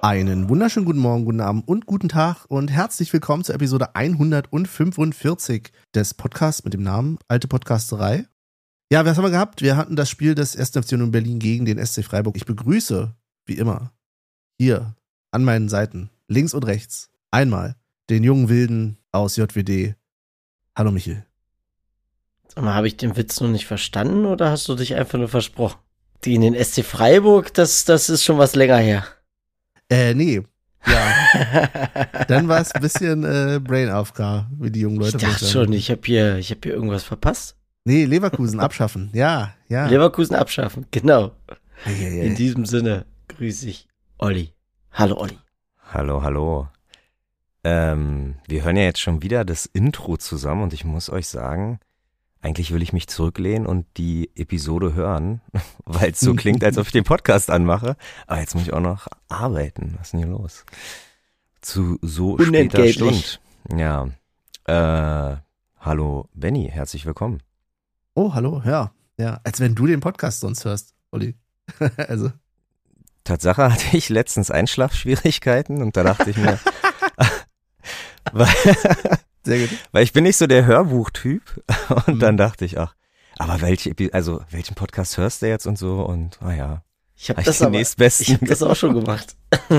Einen wunderschönen guten Morgen, guten Abend und guten Tag und herzlich willkommen zur Episode 145 des Podcasts mit dem Namen Alte Podcasterei. Ja, was haben wir gehabt? Wir hatten das Spiel des 1. FC Union Berlin gegen den SC Freiburg. Ich begrüße, wie immer, hier an meinen Seiten, links und rechts, einmal den jungen Wilden aus JWD. Hallo Michel. Sag mal, habe ich den Witz noch nicht verstanden oder hast du dich einfach nur versprochen? Die in den SC Freiburg, das ist schon was länger her. Nee. Ja. Dann war es ein bisschen Brain AFK, wie die jungen Leute Ich dachte schon, ich hab hier irgendwas verpasst. Nee, Leverkusen abschaffen. Ja. Leverkusen abschaffen, genau. Ei. In diesem Sinne grüße ich Olli. Hallo Olli. Hallo. Wir hören ja jetzt schon wieder das Intro zusammen und ich muss euch sagen, eigentlich will ich mich zurücklehnen und die Episode hören, weil es so klingt, als ob ich den Podcast anmache. Aber jetzt muss ich auch noch arbeiten. Was ist denn hier los? Zu so später Stunde. Ja. Hallo Benny, herzlich willkommen. Oh, hallo, ja. Als wenn du den Podcast sonst hörst, Olli. Also. Tatsache hatte ich letztens Einschlafschwierigkeiten und da dachte ich mir, sehr gut. Weil ich bin nicht so der Hörbuchtyp und dann dachte ich, aber welchen Podcast hörst du jetzt und so und ja. Ich habe das auch schon gemacht.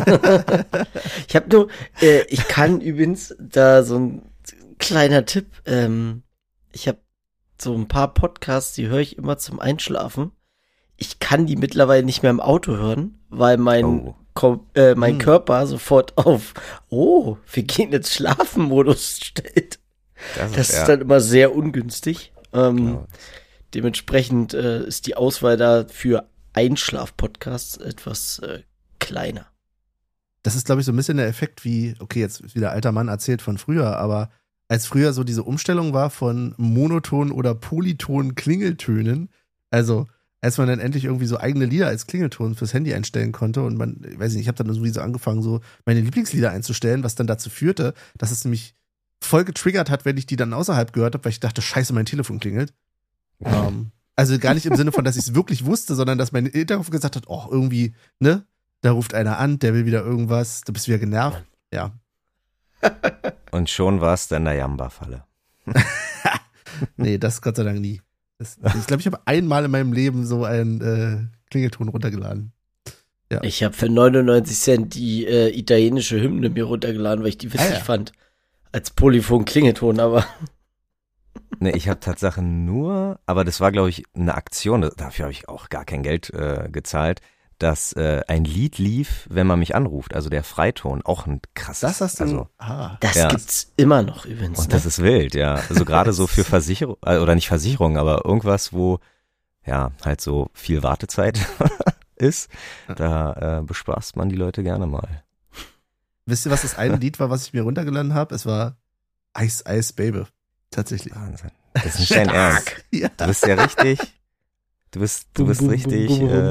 Ich kann übrigens da so ein kleiner Tipp, ich habe so ein paar Podcasts, die höre ich immer zum Einschlafen. Ich kann die mittlerweile nicht mehr im Auto hören, weil mein Körper sofort auf wir gehen jetzt Schlafen-Modus stellt. Das ist dann immer sehr ungünstig. Dementsprechend ist die Auswahl da für Einschlaf-Podcasts etwas kleiner. Das ist, glaube ich, so ein bisschen der Effekt wie, okay, jetzt ist wieder alter Mann erzählt von früher, aber als früher so diese Umstellung war von monotonen oder polytonen Klingeltönen, also als man dann endlich irgendwie so eigene Lieder als Klingelton fürs Handy einstellen konnte und man, ich weiß nicht, ich habe dann sowieso angefangen, so meine Lieblingslieder einzustellen, was dann dazu führte, dass es nämlich voll getriggert hat, wenn ich die dann außerhalb gehört habe, weil ich dachte, scheiße, mein Telefon klingelt. Also gar nicht im Sinne von, dass ich es wirklich wusste, sondern dass mein Hinterkopf gesagt hat, irgendwie, ne, da ruft einer an, der will wieder irgendwas, du bist wieder genervt. Ja. Und schon war es dann der Jamba-Falle. Nee, das Gott sei Dank nie. Ich glaube, ich habe einmal in meinem Leben so einen Klingelton runtergeladen. Ja. Ich habe für 99 Cent die italienische Hymne mir runtergeladen, weil ich die witzig fand. Als Polyphon-Klingelton, aber. Nee, ich habe Tatsache nur, aber das war, glaube ich, eine Aktion, dafür habe ich auch gar kein Geld gezahlt, dass ein Lied lief, wenn man mich anruft, also der Freiton, auch ein krasses. Das hast du, das gibt's immer noch übrigens. Und das ist wild, ja. Also gerade so für Versicherung, oder nicht Versicherung, aber irgendwas, wo ja halt so viel Wartezeit ist, da bespaßt man die Leute gerne mal. Wisst ihr, was das eine Lied war, was ich mir runtergeladen habe? Es war Ice Ice Baby. Tatsächlich. Wahnsinn. Das ist nicht dein Ernst. Ja. Du bist ja richtig, du bist richtig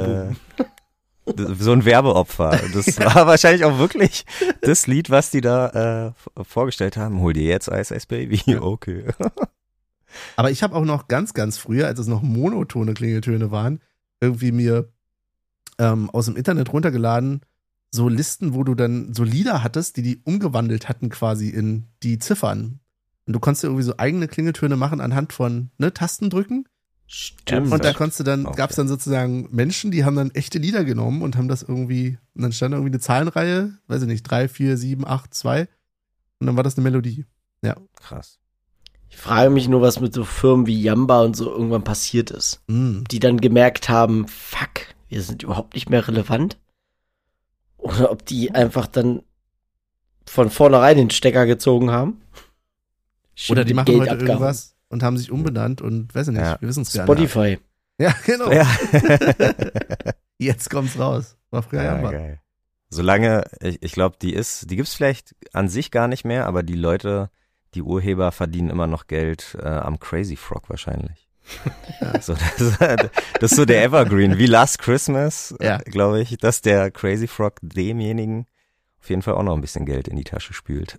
so ein Werbeopfer. Das war wahrscheinlich auch wirklich das Lied, was die da vorgestellt haben. Hol dir jetzt Ice Ice Baby. Okay. Aber ich habe auch noch ganz, ganz früher, als es noch monotone Klingeltöne waren, irgendwie mir aus dem Internet runtergeladen, so Listen, wo du dann so Lieder hattest, die umgewandelt hatten quasi in die Ziffern. Und du konntest irgendwie so eigene Klingeltöne machen anhand von Tasten drücken. Stimmt. Und da gab es dann sozusagen Menschen, die haben dann echte Lieder genommen und haben das irgendwie, und dann stand da irgendwie eine Zahlenreihe, weiß ich nicht, 3, 4, 7, 8, 2. Und dann war das eine Melodie. Ja. Krass. Ich frage mich nur, was mit so Firmen wie Jamba und so irgendwann passiert ist. Die dann gemerkt haben, fuck, wir sind überhaupt nicht mehr relevant. Oder ob die einfach dann von vornherein den Stecker gezogen haben. Oder die machen heute irgendwas und haben sich umbenannt und weiß ich nicht, wir wissen es gar nicht. Spotify. Ja, genau. Ja. Jetzt kommt's raus. War früher Jamba. Geil. Solange, ich glaube, die gibt's vielleicht an sich gar nicht mehr, aber die Leute, die Urheber verdienen immer noch Geld am Crazy Frog wahrscheinlich. Ja. So, das ist so der Evergreen, wie Last Christmas, glaube ich, dass der Crazy Frog demjenigen auf jeden Fall auch noch ein bisschen Geld in die Tasche spült.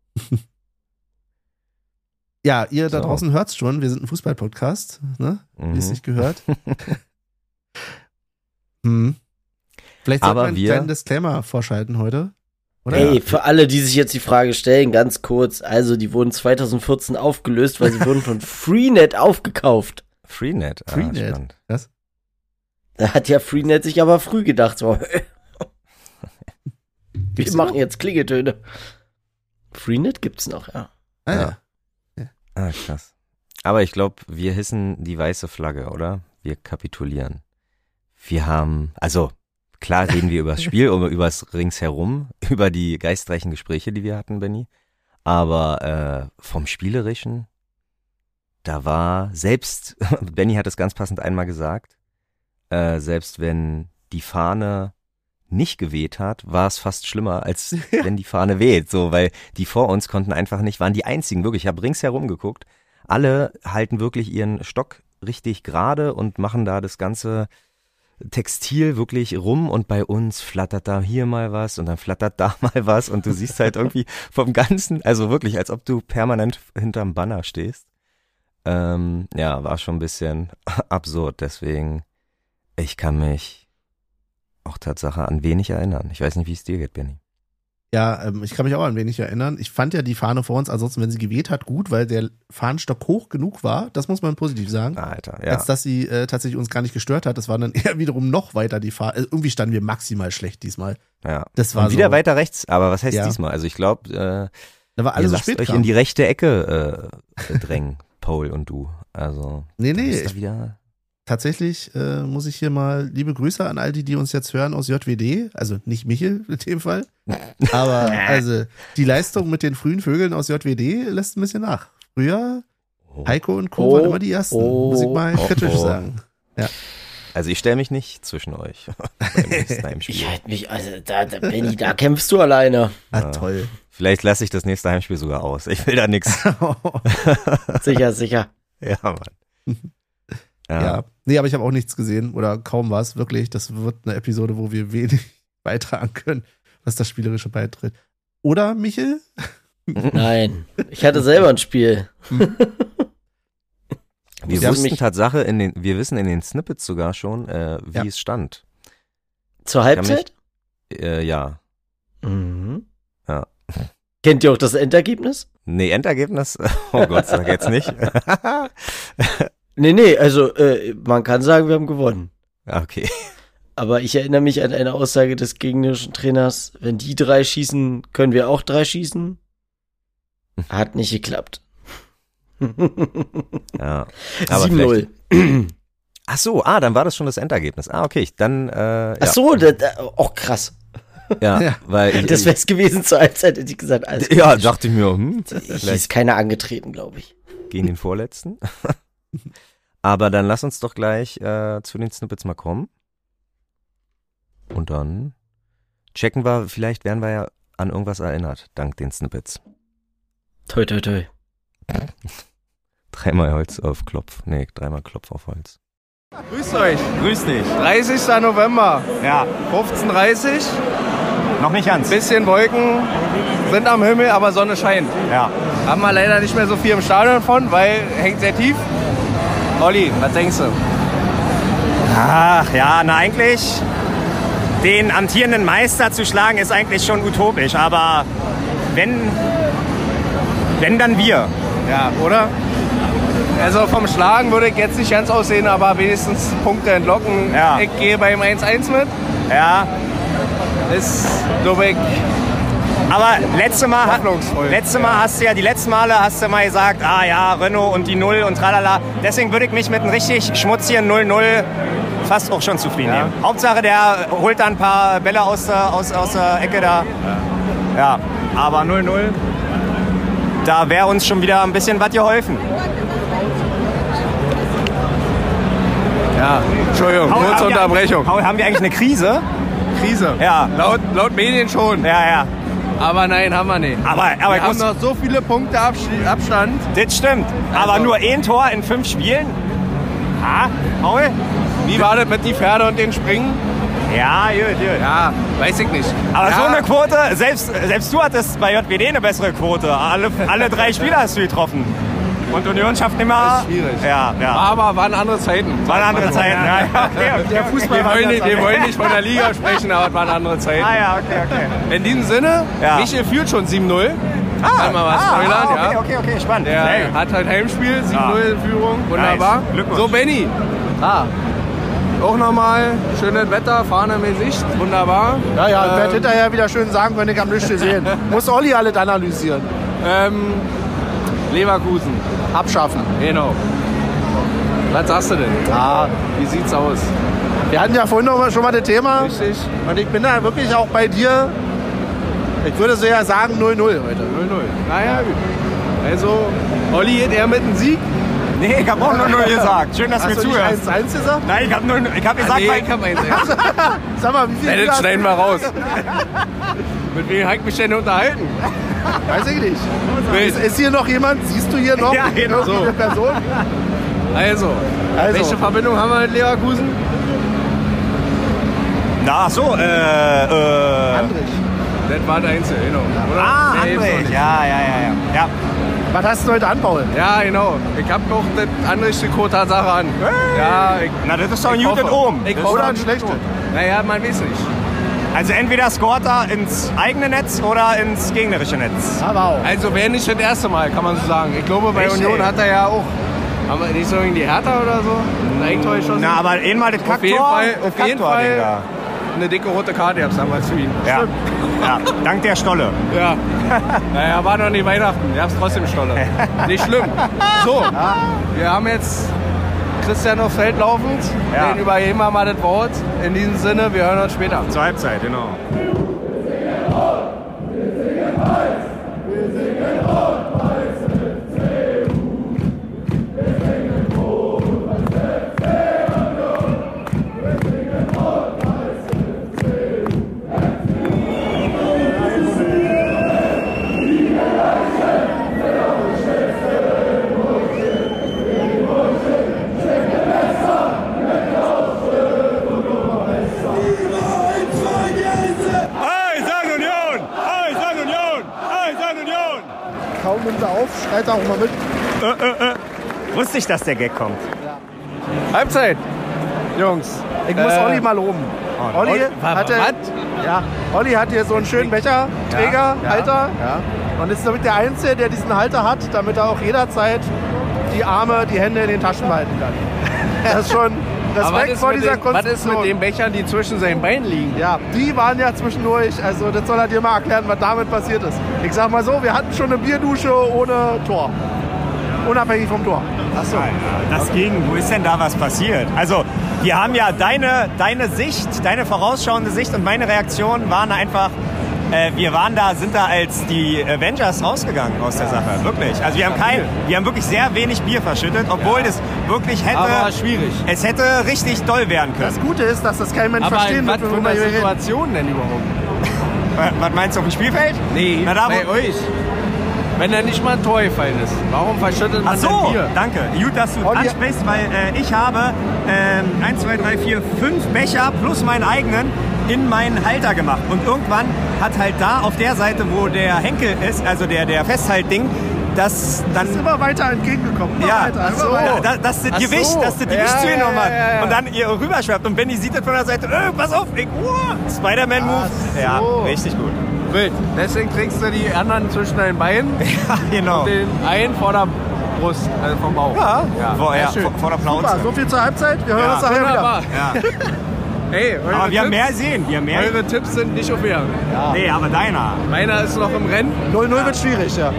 Ja, ihr da draußen hört's schon, wir sind ein Fußball-Podcast, ne? Wie es sich gehört. Vielleicht Vielleicht sollten wir einen kleinen Disclaimer vorschalten heute. Oder? Ey, für alle, die sich jetzt die Frage stellen, ganz kurz, also die wurden 2014 aufgelöst, weil sie wurden von Freenet aufgekauft. Freenet? Freenet? Was? Da hat ja Freenet sich aber früh gedacht, so, wir machen jetzt Klingeltöne. Freenet gibt's noch, ja. Ja. Krass. Aber ich glaube, wir hissen die weiße Flagge, oder? Wir kapitulieren. Wir haben, also klar reden wir über das Spiel, über das Ringsherum, über die geistreichen Gespräche, die wir hatten, Benni. Aber vom Spielerischen, da war selbst, Benni hat es ganz passend einmal gesagt, selbst wenn die Fahne nicht geweht hat, war es fast schlimmer, als wenn die Fahne weht. So, weil die vor uns konnten einfach nicht, waren die einzigen, wirklich, ich habe ringsherum geguckt, alle halten wirklich ihren Stock richtig gerade und machen da das ganze Textil wirklich rum und bei uns flattert da hier mal was und dann flattert da mal was und du siehst halt irgendwie vom Ganzen, also wirklich, als ob du permanent hinterm Banner stehst. Ja, war schon ein bisschen absurd, deswegen, ich kann mich auch Tatsache an wenig erinnern. Ich weiß nicht, wie es dir geht, Benni. Ja, ich kann mich auch an wenig erinnern. Ich fand ja die Fahne vor uns, ansonsten, wenn sie geweht hat, gut, weil der Fahnenstock hoch genug war, das muss man positiv sagen. Alter, ja. Als dass sie tatsächlich uns gar nicht gestört hat. Das war dann eher wiederum noch weiter die Fahne. Irgendwie standen wir maximal schlecht diesmal. Ja. Das war und wieder so, weiter rechts, aber was heißt diesmal? Also ich glaube, da war alles ihr so spät lasst euch in die rechte Ecke drängen, Paul und du. Also nee, wieder tatsächlich muss ich hier mal liebe Grüße an all die uns jetzt hören aus JWD, also nicht Michel in dem Fall, aber also die Leistung mit den frühen Vögeln aus JWD lässt ein bisschen nach. Früher, Heiko und Co. waren immer die Ersten, muss ich mal kritisch sagen. Ja. Also ich stelle mich nicht zwischen euch beim nächsten Spiel. Ich halte mich, also Benni, da kämpfst du alleine. Ah, toll. Vielleicht lasse ich das nächste Heimspiel sogar aus. Ich will da nichts. Sicher. Ja, Mann. Ja. Nee, aber ich habe auch nichts gesehen oder kaum was, wirklich. Das wird eine Episode, wo wir wenig beitragen können, was das Spielerische beitritt. Oder, Michel? Nein, ich hatte selber ein Spiel. Wir wussten Tatsache, wir wissen in den Snippets sogar schon, wie es stand. Zur Halbzeit? Ja. Mhm. Ja. Kennt ihr auch das Endergebnis? Nee, Endergebnis? Oh Gott, sag jetzt nicht. Nee, also man kann sagen, wir haben gewonnen. Okay. Aber ich erinnere mich an eine Aussage des gegnerischen Trainers, wenn die 3 schießen, können wir auch 3 schießen. Hat nicht geklappt. Ja. 7-0. Ach so, dann war das schon das Endergebnis. Okay, dann Ach so, krass. Ja, weil das wäre es gewesen zur Halbzeit, hätte ich gesagt. Ja, dachte ich mir, ist keiner angetreten, glaube ich. Gegen den Vorletzten. Aber dann lass uns doch gleich zu den Snippets mal kommen. Und dann checken wir, vielleicht werden wir ja an irgendwas erinnert, dank den Snippets. Toi, toi, toi. 3-mal Holz auf Klopf. Nee, 3-mal Klopf auf Holz. Grüßt euch. Grüß dich. 30. November. Ja. 15:30. Noch nicht ganz. Bisschen Wolken sind am Himmel, aber Sonne scheint. Ja. Haben wir leider nicht mehr so viel im Stadion von, weil hängt sehr tief. Olli, was denkst du? Ach ja, eigentlich den amtierenden Meister zu schlagen ist eigentlich schon utopisch, aber wenn dann wir. Ja, oder? Also vom Schlagen würde ich jetzt nicht ganz aussehen, aber wenigstens Punkte entlocken. Ja. Ich gehe beim 1-1 mit. Ja. Ist, glaube ich, aber letzte Mal hast du ja, die letzten Male hast du mal gesagt, ja, Renault und die 0 und tralala. Deswegen würde ich mich mit einem richtig schmutzigen 0-0 fast auch schon zufrieden nehmen. Hauptsache, der holt da ein paar Bälle aus der Ecke da. Ja, aber 0-0, da wäre uns schon wieder ein bisschen was geholfen. Ja, Entschuldigung, kurze Unterbrechung. Haben wir eigentlich eine Krise? Krise? Ja. Laut Medien schon. Ja. Aber nein, haben wir nicht. Aber wir haben noch so viele Punkte Abstand. Das stimmt. Also. Aber nur ein Tor in 5 Spielen? Paul? Wie war das mit die Pferde und den Springen? Ja, gut. Ja, weiß ich nicht. Aber so eine Quote, selbst du hattest bei JWD eine bessere Quote. Alle 3 Spieler hast du getroffen. Und Union schafft immer. Schwierig. Ja. Aber waren andere Zeiten. Waren andere Zeiten, ja. Okay. Der Fußball Wir wollen nicht von der Liga sprechen, aber es waren andere Zeiten. Okay. In diesem Sinne, Michel führt schon 7-0. Kann man was spoilern, Okay, spannend. Der hat halt Heimspiel, 7-0 in Führung. Wunderbar. Nice. So, Benny. Auch nochmal schönes Wetter, Fahne im Gesicht. Wunderbar. Ja, ich werde hinterher wieder schön sagen können, ich habe nichts gesehen. Muss Olli alles analysieren. Leverkusen. Abschaffen. Genau. Was sagst du denn? Wie sieht's aus? Wir hatten ja vorhin schon mal das Thema. Richtig. Und ich bin da wirklich auch bei dir. Ich würde so ja sagen 0-0 heute. 0-0. Naja, gut. Also, Olli geht eher mit einem Sieg. Nee, ich habe auch 0-0 gesagt. Schön, dass du mir Hast du zuhörst. nicht 1-1 gesagt? Nein, ich habe gesagt, ich hab 1-1. Sag mal, wie viel Das schneiden wir raus. Mit wem habe ich mich denn unterhalten? Weiß ich nicht. Ist hier noch jemand? Siehst du hier noch Ja, genau. eine Person? Also, welche Verbindung haben wir mit Leverkusen? Na, so, Andrich. Das war der Einzige, genau. Oder? Nee, André. so nicht. Ja. Was hast du heute an, Paul? Ja, genau. Ich hab noch das Andrich-Trikot Tatsache an. Ja, Na, das ist doch ein ich gutes hoffe. oben. Ich Das- hoffe. Oder ein schlechtes? Naja, man weiß nicht. Also entweder scoret er ins eigene Netz oder ins gegnerische Netz. Aber auch. Also wäre nicht das erste Mal, kann man so sagen. Ich glaube, bei Richtig. Union hat er ja auch, haben wir nicht so gegen die Hertha oder so, ein Eigentor geschossen. Na, aber einmal das auf jeden Kacktor. Fall, das auf jeden Kacktor-Ding Fall da. eine dicke rote Karte gab's damals für ihn. Ja. Dank der Stolle. Ja. Naja, war noch nicht Weihnachten. Ihr habt's trotzdem Stolle. Nicht schlimm. So, wir haben jetzt Christian auf Feld laufend. Ja. Den übergeben wir mal das Wort. In diesem Sinne, wir hören uns später. Zur Halbzeit, genau. Kaum nimmt er auf, schreit er auch mal mit. Wusste ich, dass der Gag kommt. Halbzeit, Jungs. Ich muss Olli mal loben. Olli hatte, Olli hat hier so einen schönen Becherträger, Halter. Ja. Und ist damit der Einzige, der diesen Halter hat, damit er auch jederzeit die Arme, die Hände in den Taschen behalten kann. Das ist schon Aber Respekt vor dieser was ist Konstruktion. mit den Bechern, die zwischen seinen Beinen liegen? Ja, die waren ja zwischendurch, also das soll er dir mal erklären, was damit passiert ist. Ich sag mal so, wir hatten schon eine Bierdusche ohne Tor. Unabhängig vom Tor. Achso. Das ging. Wo ist denn da was passiert? Also, wir haben ja deine Sicht, deine vorausschauende Sicht und meine Reaktion waren einfach, wir sind da als die Avengers rausgegangen aus der Sache. Wirklich. Also wir haben wirklich sehr wenig Bier verschüttet, obwohl das wirklich Aber schwierig. es hätte richtig doll werden können. Das Gute ist, dass das kein Mensch Aber verstehen in was wird, für worüber einer wir reden. Situation denn überhaupt? Was meinst du auf dem Spielfeld? Nee, Na, da, bei euch. Wenn da nicht mal ein Tor gefallen ist, warum verschüttet man Ach so, denn Bier? danke. Gut, dass du Olli- ansprichst, weil ich habe 1, 2, 3, 4, 5 Becher plus meinen eigenen in meinen Halter gemacht. Und irgendwann hat halt da auf der Seite, wo der Henkel ist, also der Festhaltding, das dann... ist immer weiter entgegengekommen. Immer Ja, weiter, ach so. immer weiter. Dass das Ach Gewicht, so. dass das Gewicht Ja, zugenommen hat. ja. Und dann ihr rüberschwappt. Und Benny sieht das von der Seite, pass auf, Spider-Man-Move. Ach Ja, so. richtig gut. Wild. Deswegen kriegst du die anderen zwischen deinen Beinen Ja, genau. und den einen vor der Brust, also vom Bauch. Ja, vor sehr schön. der Plauze. Super, so viel zur Halbzeit. Wir hören uns nachher wieder. Wunderbar. Ja. Hey, eure Aber wir haben Tipps, mehr gesehen. Wir haben mehr. eure Tipps sind nicht auf Wehr. Nee, aber deiner. Meiner ist noch im Rennen. 0-0 wird schwierig, ja.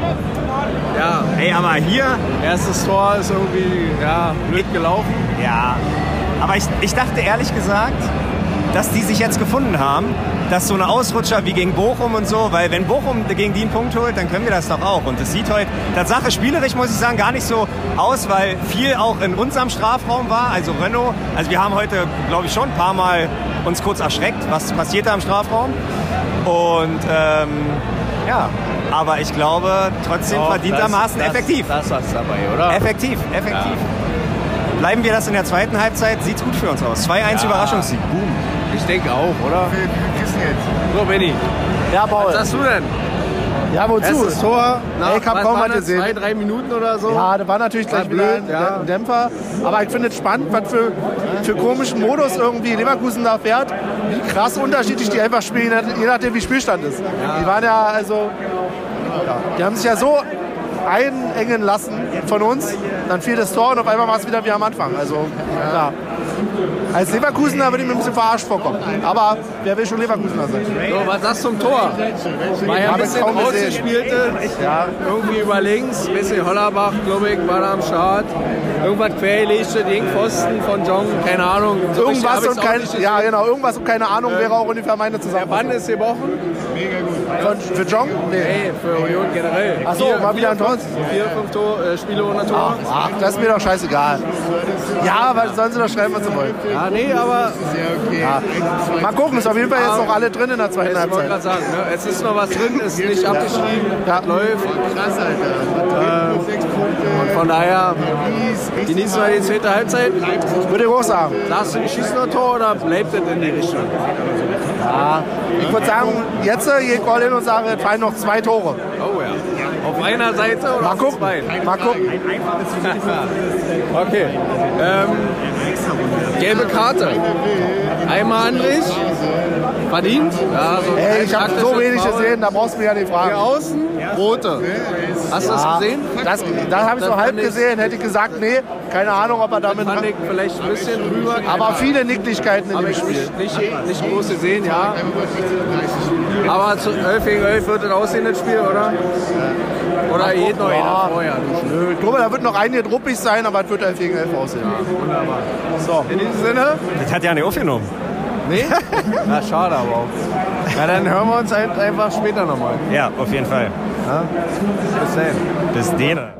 Ja, Ey, aber hier, erstes Tor ist irgendwie blöd gelaufen. ja. Aber ich dachte ehrlich gesagt, dass die sich jetzt gefunden haben, dass so eine Ausrutscher wie gegen Bochum und so, weil wenn Bochum gegen die einen Punkt holt, dann können wir das doch auch. Und das sieht heute, Tatsache spielerisch muss ich sagen, gar nicht so aus, weil viel auch in unserem Strafraum war. Also Renault, also wir haben heute, glaube ich, schon ein paar Mal uns kurz erschreckt, was passiert da im Strafraum. Und ja, aber ich glaube trotzdem Doch, verdientermaßen effektiv. Das ist was dabei, oder? Effektiv. Bleiben wir das in der zweiten Halbzeit, sieht's gut für uns aus. 2-1 Überraschungssieg. Boom. Ich denke auch, oder? So, Benny, Ja, was Paul. sagst du denn? Ja, wozu? Erstes Tor, Ich hab kaum was gesehen. 2-3 Minuten oder so. Ja, das war natürlich gleich blöd, wieder ein Dämpfer. Aber ich finde es spannend, was für komischen Modus irgendwie Leverkusen da fährt. Wie krass unterschiedlich die einfach spielen, je nachdem wie Spielstand ist. Die waren ja, also, die haben sich ja so einengen lassen von uns. Dann fiel das Tor und auf einmal war es wieder wie am Anfang. Also, ja. Als Leverkusener würde ich mir ein bisschen verarscht vorkommen. Aber wer will schon Leverkusener sein? So, was sagst du zum Tor? War ja ein bisschen rausgespielte, irgendwie über links, ein bisschen Hollerbach, glaube ich, war da am Start. Irgendwas quergelegte, den Pfosten von Jong, keine Ahnung. So irgendwas und keine Ahnung wäre auch ungefähr meine Zusammenfassung. Der Bann ist gebrochen. Mega gut. Für Jong? Nee, für Union generell. Achso, mal wieder ein Tor. 4-5 Spiele ohne Tor. Ach, das ist mir doch scheißegal. Ja, aber sollen sie doch schreiben, was sie wollen. Ja, nee, aber... Ja. Mal gucken, ist auf jeden Fall jetzt noch alle drin in der zweiten Halbzeit. Ich wollte gerade sagen, ne? Es ist noch was drin, ist nicht abgeschrieben, läuft. Krass, Alter. Und von daher genießen wir die zweite Halbzeit. Würde ich auch sagen. Sagst du, die schießen noch ein Tor oder bleibt das in die Richtung? Ja, ich würde sagen, jetzt gehe ich all in und sage, es fallen noch 2 Tore. Oh ja. Auf einer Seite oder mal auf gucken. zwei? Mal gucken. Okay. Gelbe Karte. Einmal Andrich. Verdient. Ja, so Ey, ich habe so wenig gesehen, da brauchst du mich ja nicht fragen. Hier außen, rote. Hast du das gesehen? Das habe ich so halb gesehen. Hätte ich gesagt, nee, keine Ahnung, ob er damit... Fand ich vielleicht ein bisschen drüber. Aber viele Nicklichkeiten in dem Habe ich Spiel. nicht groß gesehen, ja. Aber zu 11 gegen 11 wird es aussehen, das Spiel, oder? Oder geht noch einer vorher? Nö, ich glaube, da wird noch einige druppig sein, aber es wird 11 gegen 11 aussehen. Ja, wunderbar. So. In diesem Sinne? Das hat ja nicht aufgenommen. Nee? Na, schade aber auch. Na, dann hören wir uns halt einfach später nochmal. Ja, auf jeden Fall. Ja? Bis dann. Bis denen.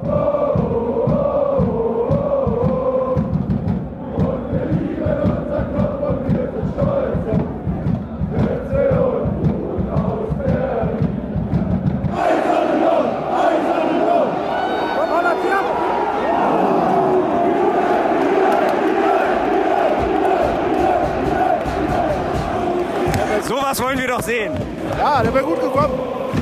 Sowas wollen wir doch sehen. Ja, der wäre gut gekommen.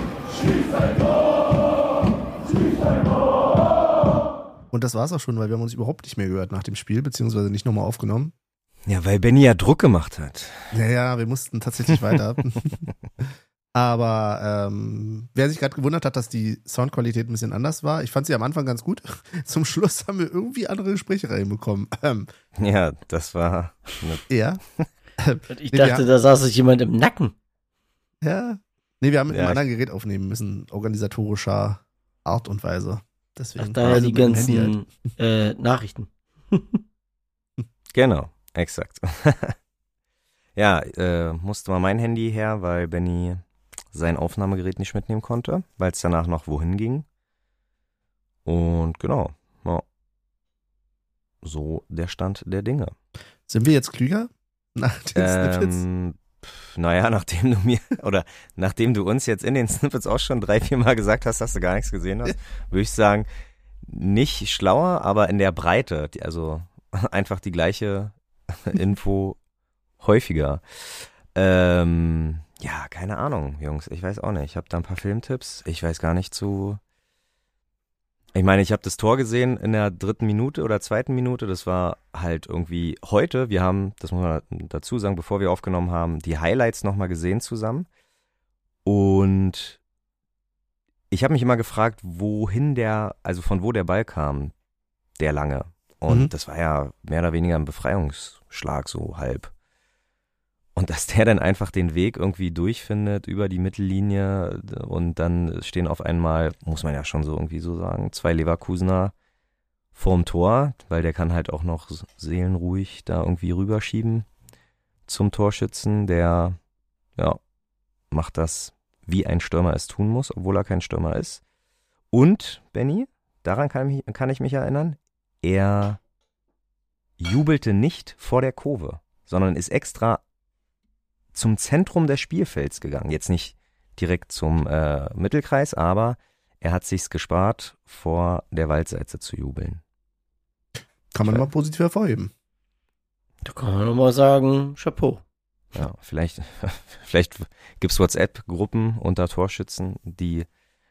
Und das war's auch schon, weil wir haben uns überhaupt nicht mehr gehört nach dem Spiel, beziehungsweise nicht nochmal aufgenommen. Ja, weil Benny ja Druck gemacht hat. Ja, wir mussten tatsächlich weiter. Aber wer sich gerade gewundert hat, dass die Soundqualität ein bisschen anders war, ich fand sie am Anfang ganz gut. Zum Schluss haben wir irgendwie andere Gespräche reinbekommen. Ja, das war... Ja. Ich dachte, da saß sich jemand im Nacken. Ja. Nee, wir haben mit einem anderen Gerät aufnehmen müssen, organisatorischer Art und Weise. Deswegen. Ach, daher die ganzen Nachrichten. Genau, exakt. Ja, musste mal mein Handy her, weil Benny sein Aufnahmegerät nicht mitnehmen konnte, weil es danach noch wohin ging. Und genau, ja. So der Stand der Dinge. Sind wir jetzt klüger? Nach den Snippets? Naja, nachdem du uns jetzt in den Snippets auch schon 3-4 Mal gesagt hast, dass du gar nichts gesehen hast, würde ich sagen, nicht schlauer, aber in der Breite, also einfach die gleiche Info häufiger. Ja, keine Ahnung, Jungs, ich weiß auch nicht. Ich habe da ein paar Filmtipps. Ich weiß gar nicht ich meine, ich habe das Tor gesehen in der 3. Minute oder 2. Minute. Das war halt irgendwie heute. Wir haben, das muss man dazu sagen, bevor wir aufgenommen haben, die Highlights nochmal gesehen zusammen. Und ich habe mich immer gefragt, von wo der Ball kam, der lange. Und das war ja mehr oder weniger ein Befreiungsschlag, so halb. Und dass der dann einfach den Weg irgendwie durchfindet über die Mittellinie und dann stehen auf einmal, muss man ja schon so irgendwie so sagen, 2 Leverkusener vorm Tor, weil der kann halt auch noch seelenruhig da irgendwie rüberschieben zum Torschützen, der macht das, wie ein Stürmer es tun muss, obwohl er kein Stürmer ist. Und, Benny, daran kann ich mich erinnern, er jubelte nicht vor der Kurve, sondern ist extra zum Zentrum des Spielfelds gegangen. Jetzt nicht direkt zum Mittelkreis, aber er hat sich's gespart, vor der Waldseite zu jubeln. Kann man mal positiv hervorheben. Da kann man nochmal sagen, Chapeau. Ja, vielleicht gibt's WhatsApp-Gruppen unter Torschützen, die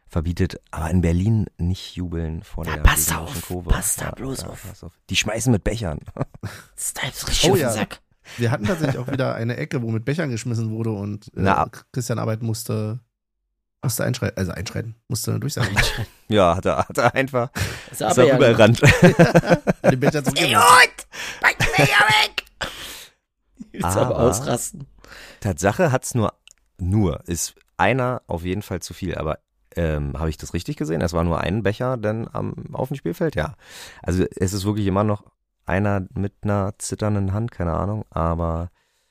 verbietet, aber in Berlin nicht jubeln vor der passt gegnerischen auf, Kurve. passt da bloß auf. Pass auf. Die schmeißen mit Bechern. Das ist richtig auf den Sack. Wir hatten tatsächlich auch wieder eine Ecke, wo mit Bechern geschmissen wurde und Christian Arbeit musste einschreiten, musste durchsagen. Ja, hat er einfach. Ist er rübergerannt. Den Becher zu geben. Pack den Becher weg! Jetzt aber ausrasten. Tatsache hat's ist einer auf jeden Fall zu viel, aber habe ich das richtig gesehen? Es war nur ein Becher denn auf dem Spielfeld? Ja. Also es ist wirklich immer noch einer mit einer zitternden Hand, keine Ahnung, aber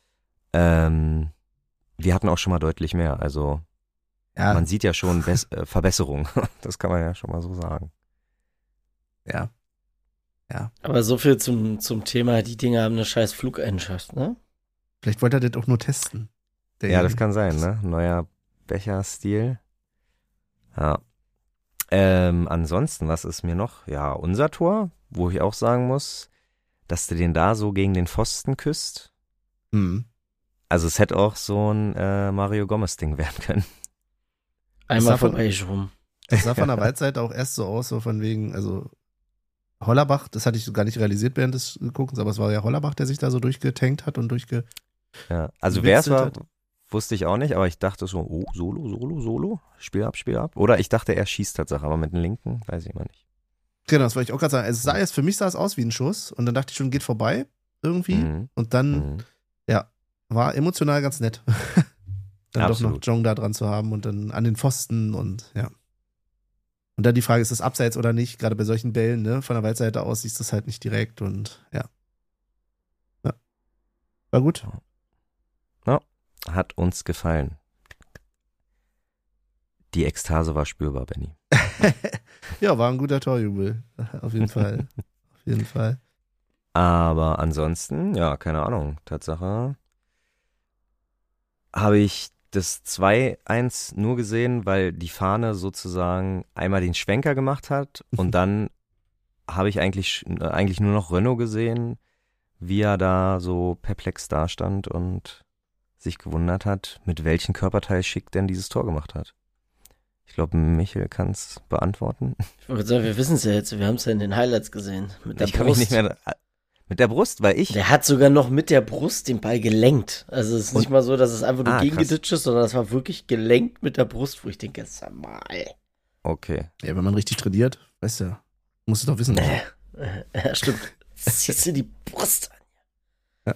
wir hatten auch schon mal deutlich mehr, also man sieht ja schon Verbesserung, das kann man ja schon mal so sagen. Ja. Aber so viel zum Thema, die Dinger haben eine scheiß Flugeigenschaft, ne? Vielleicht wollte er das auch nur testen. Ja, das kann sein, ne? Neuer Becherstil. Ja. Ansonsten, was ist mir noch? Ja, unser Tor, wo ich auch sagen muss, dass du den da so gegen den Pfosten küsst. Mhm. Also es hätte auch so ein Mario Gomez-Ding werden können. Einmal vorbeigeschoben. Es sah von der Waldseite auch erst so aus, so von wegen, also Hollerbach, das hatte ich so gar nicht realisiert während des Guckens, aber es war ja Hollerbach, der sich da so durchgetankt hat und Ja, also wer es war, wusste ich auch nicht, aber ich dachte so, oh, Solo, Spiel ab. Oder ich dachte, er schießt Tatsache, aber mit dem linken, weiß ich mal nicht. Genau, das wollte ich auch gerade sagen. Für mich sah es aus wie ein Schuss und dann dachte ich schon, geht vorbei irgendwie und dann, war emotional ganz nett. Dann Absolut. doch noch Jong da dran zu haben und dann an den Pfosten und ja. Und dann die Frage, ist das abseits oder nicht? Gerade bei solchen Bällen, ne? Von der Waldseite aus siehst du es halt nicht direkt und ja. War gut. Ja, hat uns gefallen. Die Ekstase war spürbar, Benny. Ja, war ein guter Torjubel. Auf jeden Fall. Auf jeden Fall. Aber ansonsten, ja, keine Ahnung. Tatsache habe ich das 2-1 nur gesehen, weil die Fahne sozusagen einmal den Schwenker gemacht hat und dann habe ich eigentlich nur noch Renault gesehen, wie er da so perplex dastand und sich gewundert hat, mit welchem Körperteil Schick denn dieses Tor gemacht hat. Ich glaube, Michel kann es beantworten. Ich wollte sagen, wir wissen es ja jetzt, wir haben es ja in den Highlights gesehen. Mit der Ich kann Brust. mich nicht mehr. Mit der Brust, weil ich. Der hat sogar noch mit der Brust den Ball gelenkt. Also es ist nicht mal so, dass es einfach nur gegengeditscht ist, sondern es war wirklich gelenkt mit der Brust, wo ich denke, sag mal. Okay. Ja, wenn man richtig trainiert, weißt du, musst du doch wissen. Ja, stimmt. Ziehst du die Brust an.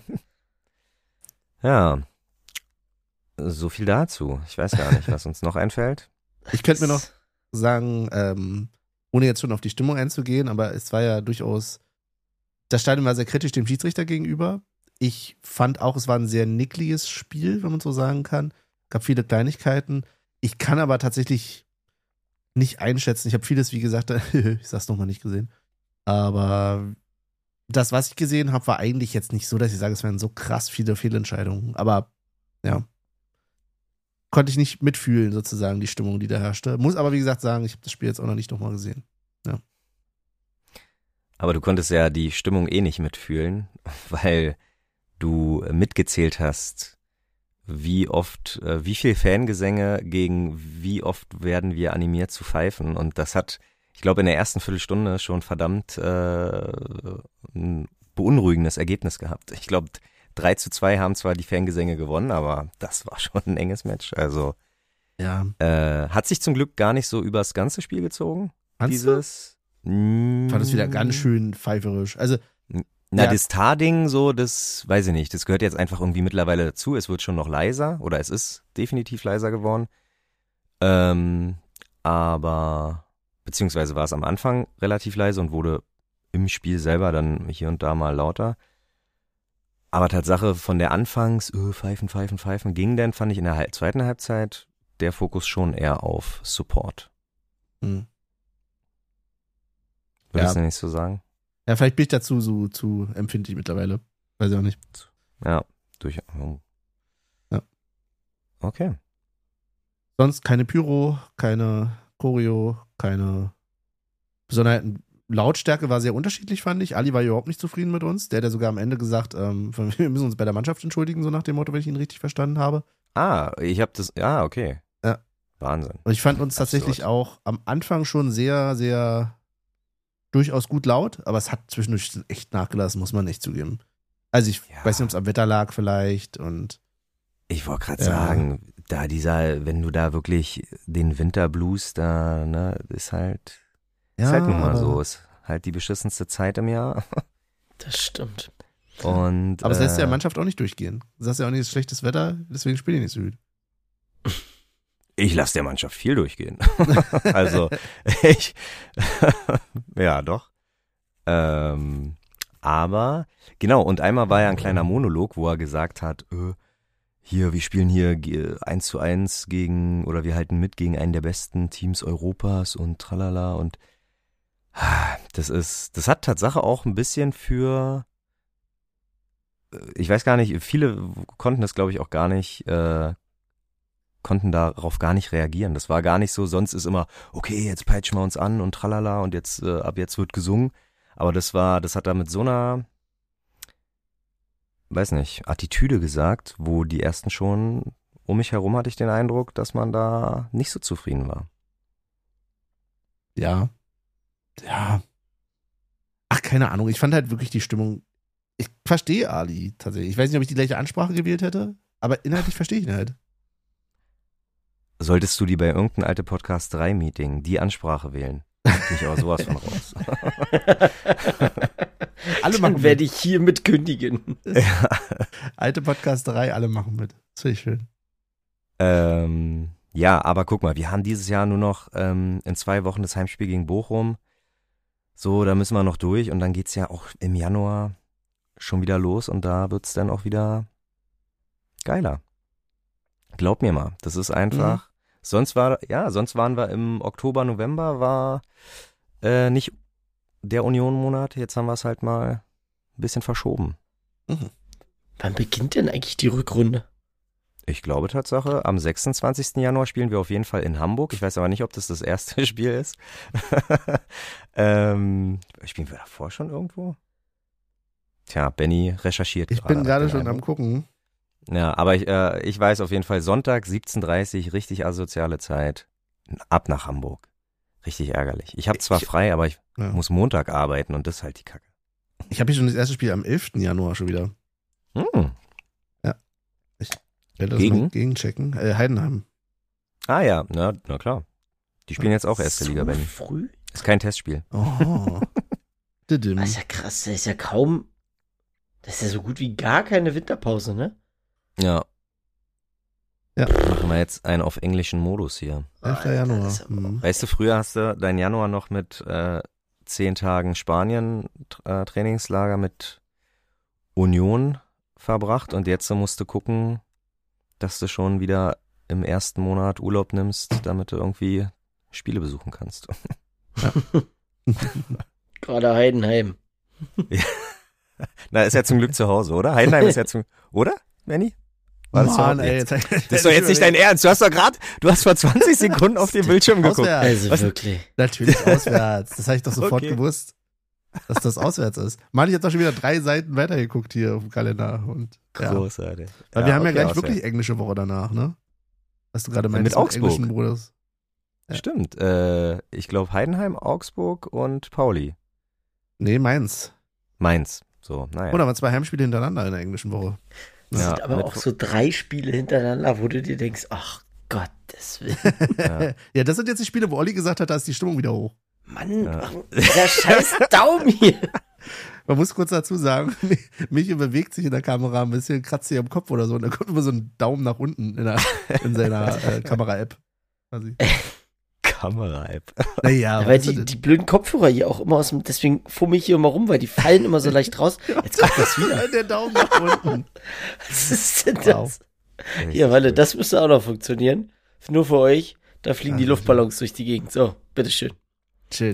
Ja. So viel dazu. Ich weiß gar nicht, was uns noch einfällt. Ich könnte mir noch sagen, ohne jetzt schon auf die Stimmung einzugehen, aber es war ja durchaus, das Stadion war sehr kritisch dem Schiedsrichter gegenüber. Ich fand auch, es war ein sehr nickliges Spiel, wenn man so sagen kann. Gab viele Kleinigkeiten. Ich kann aber tatsächlich nicht einschätzen. Ich habe vieles, wie gesagt, ich sag's nochmal nicht gesehen. Aber das, was ich gesehen habe, war eigentlich jetzt nicht so, dass ich sage, es wären so krass viele Fehlentscheidungen. Aber ja, konnte ich nicht mitfühlen, sozusagen, die Stimmung, die da herrschte. Muss aber, wie gesagt, sagen, ich habe das Spiel jetzt auch noch nicht nochmal gesehen. Ja. Aber du konntest ja die Stimmung eh nicht mitfühlen, weil du mitgezählt hast, wie viel Fangesänge gegen wie oft werden wir animiert zu pfeifen. Und das hat, ich glaube, in der ersten Viertelstunde schon verdammt ein beunruhigendes Ergebnis gehabt. Ich glaube, 3-2 haben zwar die Fangesänge gewonnen, aber das war schon ein enges Match. Also Ja. hat sich zum Glück gar nicht so übers ganze Spiel gezogen. Fandst du? War Fand das wieder ganz schön pfeiferisch. Also, Na, ja. das Tarding so, das weiß ich nicht. Das gehört jetzt einfach irgendwie mittlerweile dazu. Es wird schon noch leiser oder es ist definitiv leiser geworden. Aber beziehungsweise war es am Anfang relativ leise und wurde im Spiel selber dann hier und da mal lauter. Aber Tatsache von der Anfangs Pfeifen ging dann, fand ich in der zweiten Halbzeit der Fokus schon eher auf Support. Würdest du nicht so sagen? Ja, vielleicht bin ich dazu so zu empfindlich mittlerweile. Weiß ich auch nicht. Ja, Ja. Okay. Sonst keine Pyro, keine Choreo, keine Besonderheiten. Lautstärke war sehr unterschiedlich, fand ich. Ali war überhaupt nicht zufrieden mit uns. Der sogar am Ende gesagt, wir müssen uns bei der Mannschaft entschuldigen, so nach dem Motto, wenn ich ihn richtig verstanden habe. Ich habe das, okay. Ja. Wahnsinn. Und ich fand uns Absurd. tatsächlich auch am Anfang schon sehr, sehr durchaus gut laut, aber es hat zwischendurch echt nachgelassen, muss man echt zugeben. Also ich Ja. weiß nicht, ob es am Wetter lag vielleicht und Ich wollte gerade Ja. sagen, wenn du da wirklich den Winterblues da, ne, ist halt nun mal aber- so. Ist halt die beschissenste Zeit im Jahr. Das stimmt. Und, Aber es lässt ja der Mannschaft auch nicht durchgehen. Du sagst ja auch nicht, es ist schlechtes Wetter, deswegen spielen die nicht so gut. ich lasse der Mannschaft viel durchgehen. Also, ja, doch. Aber, genau, und einmal war ja ein kleiner Monolog, wo er gesagt hat, hier, wir spielen hier 1:1 gegen, oder wir halten mit gegen einen der besten Teams Europas und tralala und das hat Tatsache auch ein bisschen für, ich weiß gar nicht, viele konnten das glaube ich auch gar nicht, konnten darauf gar nicht reagieren. Das war gar nicht so, sonst ist immer, okay, jetzt peitschen wir uns an und tralala und jetzt, ab jetzt wird gesungen. Aber das hat er mit so einer, weiß nicht, Attitüde gesagt, wo die ersten schon um mich herum hatte ich den Eindruck, dass man da nicht so zufrieden war. Ja. Ja. Ach, keine Ahnung. Ich fand halt wirklich die Stimmung. Ich verstehe Ali tatsächlich. Ich weiß nicht, ob ich die gleiche Ansprache gewählt hätte, aber inhaltlich verstehe ich ihn halt. Solltest du die bei irgendeinem alte Podcast 3 Meeting die Ansprache wählen? Bin ich aber sowas von raus. Alle machen Dann werde mit. ich hiermit kündigen. Alte Podcasterei, alle machen mit. Das finde ich schön. Ja, aber guck mal, wir haben dieses Jahr nur noch in 2 Wochen das Heimspiel gegen Bochum. So, da müssen wir noch durch und dann geht's ja auch im Januar schon wieder los und da wird's dann auch wieder geiler. Glaub mir mal, das ist einfach. Sonst waren wir im Oktober, November, war nicht der Union-Monat. Jetzt haben wir es halt mal ein bisschen verschoben. Wann beginnt denn eigentlich die Rückrunde? Ich glaube Tatsache, am 26. Januar spielen wir auf jeden Fall in Hamburg. Ich weiß aber nicht, ob das erste Spiel ist. Spielen wir davor schon irgendwo? Tja, Benny recherchiert Ich bin gerade den schon am Eindruck. gucken. Ja, aber ich weiß auf jeden Fall, Sonntag 17:30 Uhr, richtig asoziale Zeit. Ab nach Hamburg. Richtig ärgerlich. Ich habe zwar frei, aber ich Ja. muss Montag arbeiten und das ist halt die Kacke. Ich habe hier schon das erste Spiel am 11. Januar schon wieder. Hm. Ich werde das Gegen? mal gegenchecken. Heidenheim. Ah ja, na klar. Die spielen jetzt auch erste Liga, Benny. Früh? Ist kein Testspiel. Oh. Didim. Das ist ja krass, das ist ja kaum, das ist ja so gut wie gar keine Winterpause, ne? Ja. Ja. Machen wir jetzt einen auf englischen Modus hier. 11. Januar. Das ist aber- Weißt du, früher hast du deinen Januar noch mit 10 Tagen Spanien-Trainingslager mit Union verbracht und jetzt musst du gucken, dass du schon wieder im ersten Monat Urlaub nimmst, damit du irgendwie Spiele besuchen kannst. Gerade Heidenheim. Na, ist ja zum Glück zu Hause, oder? Heidenheim ist ja oder, Benni? War das Mann, so? ey. Das ist doch jetzt nicht dein Ernst. Du hast vor 20 Sekunden auf den Bildschirm geguckt. Auswärts. Also Was? wirklich. Natürlich auswärts. Das habe ich doch sofort Okay. gewusst, dass das auswärts ist. Mann, ich habe doch schon wieder 3 Seiten weitergeguckt hier auf dem Kalender. Und, ja. Großartig. Weil wir haben ja okay, gleich auswärts. wirklich englische Woche danach, ne? Was du gerade meintest Mit Augsburg. englischen Modus. Ja. Stimmt. Ich glaube Heidenheim, Augsburg und Pauli. Nee, Mainz. Mainz. So, naja. Oder mal 2 Heimspiele hintereinander in der englischen Woche. Das Ja, sind aber mit- auch so 3 Spiele hintereinander, wo du dir denkst, ach Gottes Willen. Ja. Ja, das sind jetzt die Spiele, wo Olli gesagt hat, da ist die Stimmung wieder hoch. Mann, Ja. warum dieser scheiß Daumen hier? Man muss kurz dazu sagen, Michi bewegt sich in der Kamera ein bisschen, kratzt sich am Kopf oder so und da kommt immer so ein Daumen nach unten in seiner Kamera-App. Quasi. Kamera-App. Naja, Ja, weil weißt du, die blöden Kopfhörer hier auch immer aus dem, deswegen fummel ich hier immer rum, weil die fallen immer so leicht raus. Jetzt kommt das wieder. der Daumen nach unten. Was ist denn Wow. das? Hier, Walle, das müsste auch noch funktionieren. Nur für euch. Da fliegen die Luftballons durch die Gegend. So, bitteschön. Schön.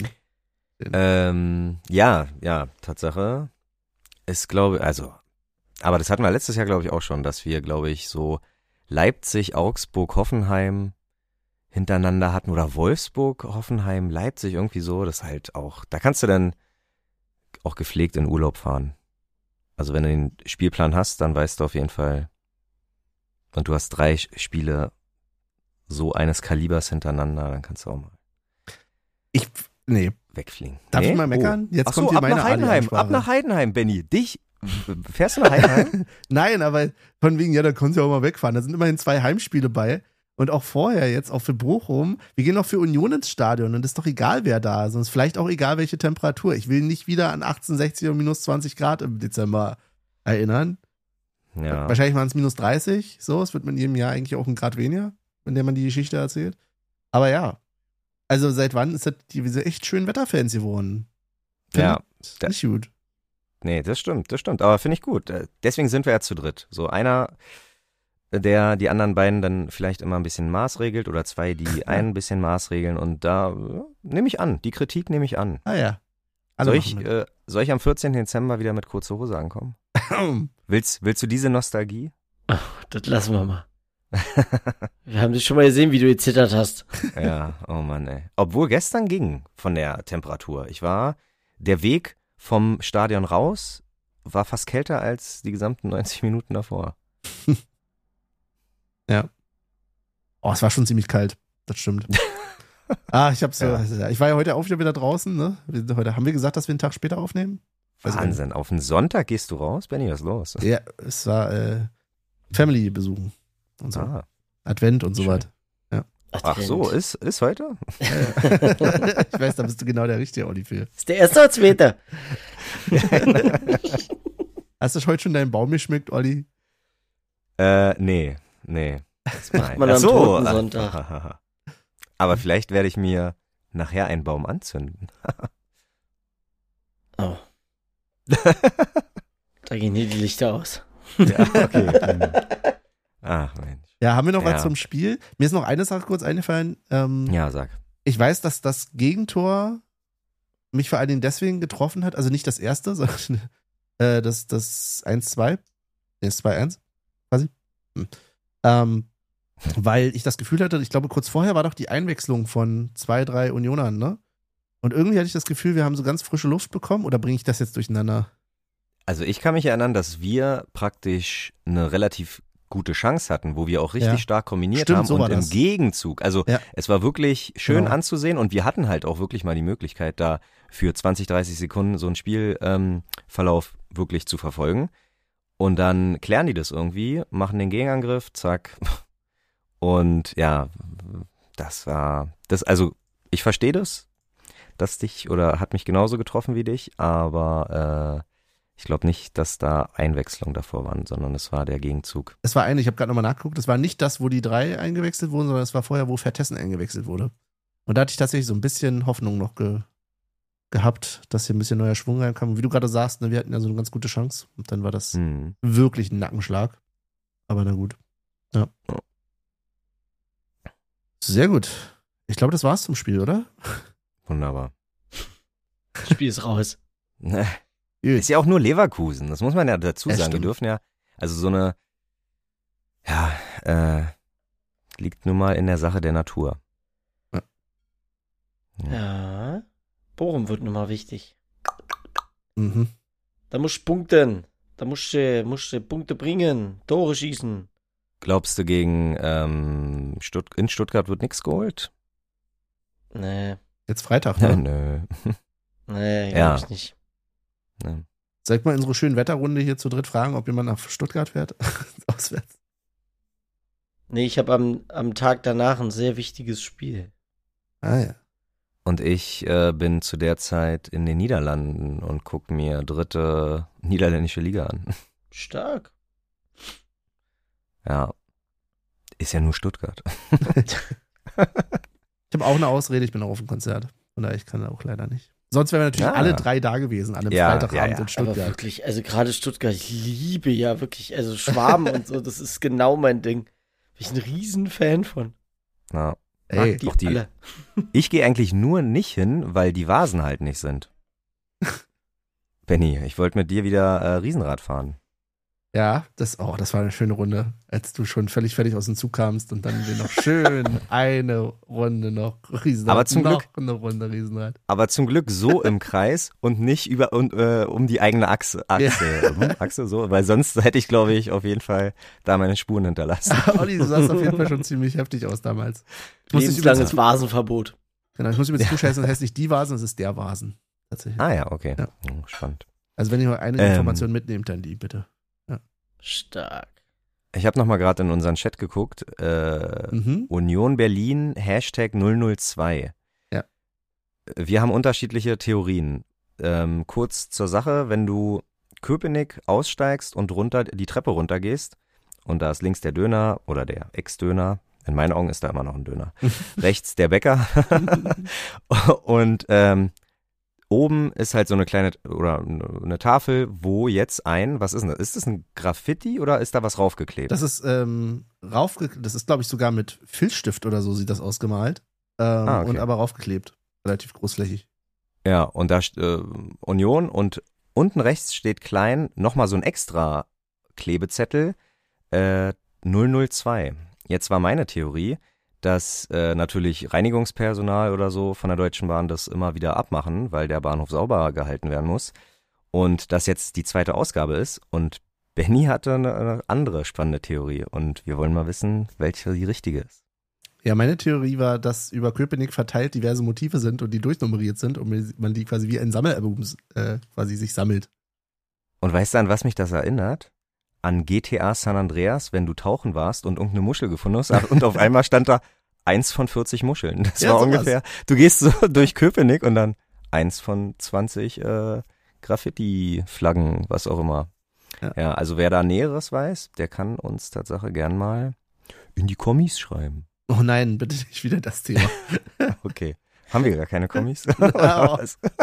Ja, Tatsache. Ich glaube, aber das hatten wir letztes Jahr, glaube ich, auch schon, dass wir, glaube ich, so Leipzig, Augsburg, Hoffenheim hintereinander hatten oder Wolfsburg, Hoffenheim, Leipzig, irgendwie so. Das halt auch, da kannst du dann auch gepflegt in Urlaub fahren. Also wenn du den Spielplan hast, dann weißt du auf jeden Fall, und du hast 3 Spiele so eines Kalibers hintereinander, dann kannst du auch mal Nee. wegfliegen. Darf Nee? ich mal meckern? Jetzt Ach so, kommt hier ab meine nach Heidenheim, Adi-Ansprache. ab nach Heidenheim, Benny. Fährst du nach Heidenheim? Nein, aber von wegen, ja, da kannst du ja auch mal wegfahren. Da sind immerhin 2 Heimspiele bei. Und auch vorher jetzt, auch für Bochum. Wir gehen auch für Union ins Stadion. Und ist doch egal, wer da ist. Und ist vielleicht auch egal, welche Temperatur. Ich will nicht wieder an 1860 und minus 20 Grad im Dezember erinnern. Ja. Wahrscheinlich waren es minus 30. So, es wird mit jedem Jahr eigentlich auch ein Grad weniger, in dem man die Geschichte erzählt. Aber ja. Also seit wann ist das diese echt schönen Wetterfans geworden? Ja. Nicht gut. Nee, das stimmt. Aber finde ich gut. Deswegen sind wir ja zu dritt. So einer, der die anderen beiden dann vielleicht immer ein bisschen maßregelt oder 2, die ein bisschen maßregeln. Und da nehme ich an. Die Kritik nehme ich an. Ah ja. Alle Soll ich am 14. Dezember wieder mit kurzer Hose ankommen? Willst du diese Nostalgie? Ach, das lassen wir mal. Wir haben dich schon mal gesehen, wie du gezittert hast. Ja, oh Mann, ey. Obwohl gestern ging von der Temperatur. Der Weg vom Stadion raus war fast kälter als die gesamten 90 Minuten davor. Ja. Oh, es war schon ziemlich kalt. Das stimmt. Ich war ja heute auch wieder draußen, ne? Heute haben wir gesagt, dass wir einen Tag später aufnehmen. Wahnsinn. Auf den Sonntag gehst du raus? Benni, was ist los? Ja, es war Family besuchen und so. Advent und so was. Ja. Ach so, ist heute? Ich weiß, da bist du genau der Richtige, Olli, für. Ist der erste oder zweite? Hast du heute schon deinen Baum geschmückt, Olli? Nee. Das macht man am Totensonntag. Aber vielleicht werde ich mir nachher einen Baum anzünden. Oh. Da gehen hier die Lichter aus. Ja, okay. Ach, Mensch. Ja, haben wir noch was zum Spiel? Mir ist noch eine Sache kurz eingefallen. Ja, sag. Ich weiß, dass das Gegentor mich vor allen Dingen deswegen getroffen hat, also nicht das erste, sondern das 1-2. Das 2-1, quasi. Weil ich das Gefühl hatte, ich glaube, kurz vorher war doch die Einwechslung von 2, 3 Unionern, ne? Und irgendwie hatte ich das Gefühl, wir haben so ganz frische Luft bekommen, oder bringe ich das jetzt durcheinander? Also ich kann mich erinnern, dass wir praktisch eine relativ gute Chance hatten, wo wir auch richtig stark kombiniert haben so und im das. Gegenzug, also es war wirklich schön anzusehen und wir hatten halt auch wirklich mal die Möglichkeit, da für 20, 30 Sekunden so einen Spielverlauf wirklich zu verfolgen. Und dann klären die das irgendwie, machen den Gegenangriff, zack. Und ja, also ich verstehe das, dass dich oder hat mich genauso getroffen wie dich, aber ich glaube nicht, dass da Einwechslungen davor waren, sondern es war der Gegenzug. Es war ich habe gerade nochmal nachgeguckt, es war nicht das, wo die 3 eingewechselt wurden, sondern es war vorher, wo Vertessen eingewechselt wurde. Und da hatte ich tatsächlich so ein bisschen Hoffnung noch gehabt, dass hier ein bisschen neuer Schwung reinkam. Und wie du gerade sagst, ne, wir hatten ja so eine ganz gute Chance. Und dann war das wirklich ein Nackenschlag. Aber na gut. Ja. Sehr gut. Ich glaube, das war's zum Spiel, oder? Wunderbar. Das Spiel ist raus. Ist ja auch nur Leverkusen, das muss man ja dazu sagen. Stimmt. Wir dürfen ja, also so eine, liegt nun mal in der Sache der Natur. Ja. Bochum wird nochmal wichtig. Mhm. Da musst du punkten. Da musst du Punkte bringen. Tore schießen. Glaubst du, gegen in Stuttgart wird nichts geholt? Nee. Jetzt Freitag, ne? Nö. Nee, glaub ich nicht. Nee. Soll ich mal unsere schöne Wetterrunde hier zu dritt fragen, ob jemand nach Stuttgart fährt? Auswärts. Nee, ich habe am Tag danach ein sehr wichtiges Spiel. Ah ja. Und ich bin zu der Zeit in den Niederlanden und gucke mir 3. niederländische Liga an. Stark. Ja. Ist ja nur Stuttgart. Ich habe auch eine Ausrede, ich bin auch auf dem Konzert. Und daher, ich kann auch leider nicht. Sonst wären wir natürlich alle 3 da gewesen an einem Freitagabend in Stuttgart. Aber wirklich, also gerade Stuttgart, ich liebe ja wirklich, also Schwaben und so, das ist genau mein Ding. Bin ich ein Riesenfan von. Ja. Ey, Die alle. Ich gehe eigentlich nur nicht hin, weil die Vasen halt nicht sind. Benni, ich wollte mit dir wieder Riesenrad fahren. Ja, das war eine schöne Runde, als du schon völlig fertig aus dem Zug kamst und dann wir noch schön eine Runde noch Riesenrad, Aber zum noch Glück- eine Runde Riesenrad. Aber zum Glück so im Kreis und nicht um die eigene Achse, so, weil sonst hätte ich, glaube ich, auf jeden Fall da meine Spuren hinterlassen. Olli, du sahst auf jeden Fall schon ziemlich heftig aus damals. Ich muss dich übrigens- Lebenslanges Vasenverbot. Genau, ich muss übrigens zuscheißen, das heißt nicht die Vasen, das ist der Vasen. Tatsächlich. Ah ja, okay. Ja. Spannend. Also wenn ihr noch eine Information mitnehmt, dann die bitte. Stark. Ich habe nochmal gerade in unseren Chat geguckt. Union Berlin, Hashtag 002. Ja. Wir haben unterschiedliche Theorien. Kurz zur Sache, wenn du Köpenick aussteigst und die Treppe runtergehst und da ist links der Döner oder der Ex-Döner, in meinen Augen ist da immer noch ein Döner, rechts der Bäcker und oben ist halt so eine kleine oder eine Tafel, wo jetzt was ist denn das? Ist das ein Graffiti oder ist da was raufgeklebt? Das ist das ist, glaube ich, sogar mit Filzstift oder so sieht das ausgemalt. Okay. Und aber raufgeklebt. Relativ großflächig. Ja, und da Union und unten rechts steht klein nochmal so ein extra Klebezettel 002. Jetzt war meine Theorie, dass natürlich Reinigungspersonal oder so von der Deutschen Bahn das immer wieder abmachen, weil der Bahnhof sauber gehalten werden muss. Und das jetzt die zweite Ausgabe ist. Und Benny hatte eine andere spannende Theorie. Und wir wollen mal wissen, welche die richtige ist. Ja, meine Theorie war, dass über Köpenick verteilt diverse Motive sind und die durchnummeriert sind und man die quasi wie ein Sammelalbum quasi sich sammelt. Und weißt du, an was mich das erinnert? An GTA San Andreas, wenn du tauchen warst und irgendeine Muschel gefunden hast und auf einmal stand da 1 von 40 Muscheln. Das Ja, war sowas. ungefähr, du gehst so durch Köpenick und dann 1 von 20 Graffiti-Flaggen, was auch immer. Ja, also wer da Näheres weiß, der kann uns Tatsache gern mal in die Kommis schreiben. Oh nein, bitte nicht wieder das Thema. Okay. Haben wir gar keine Kommis? Ja.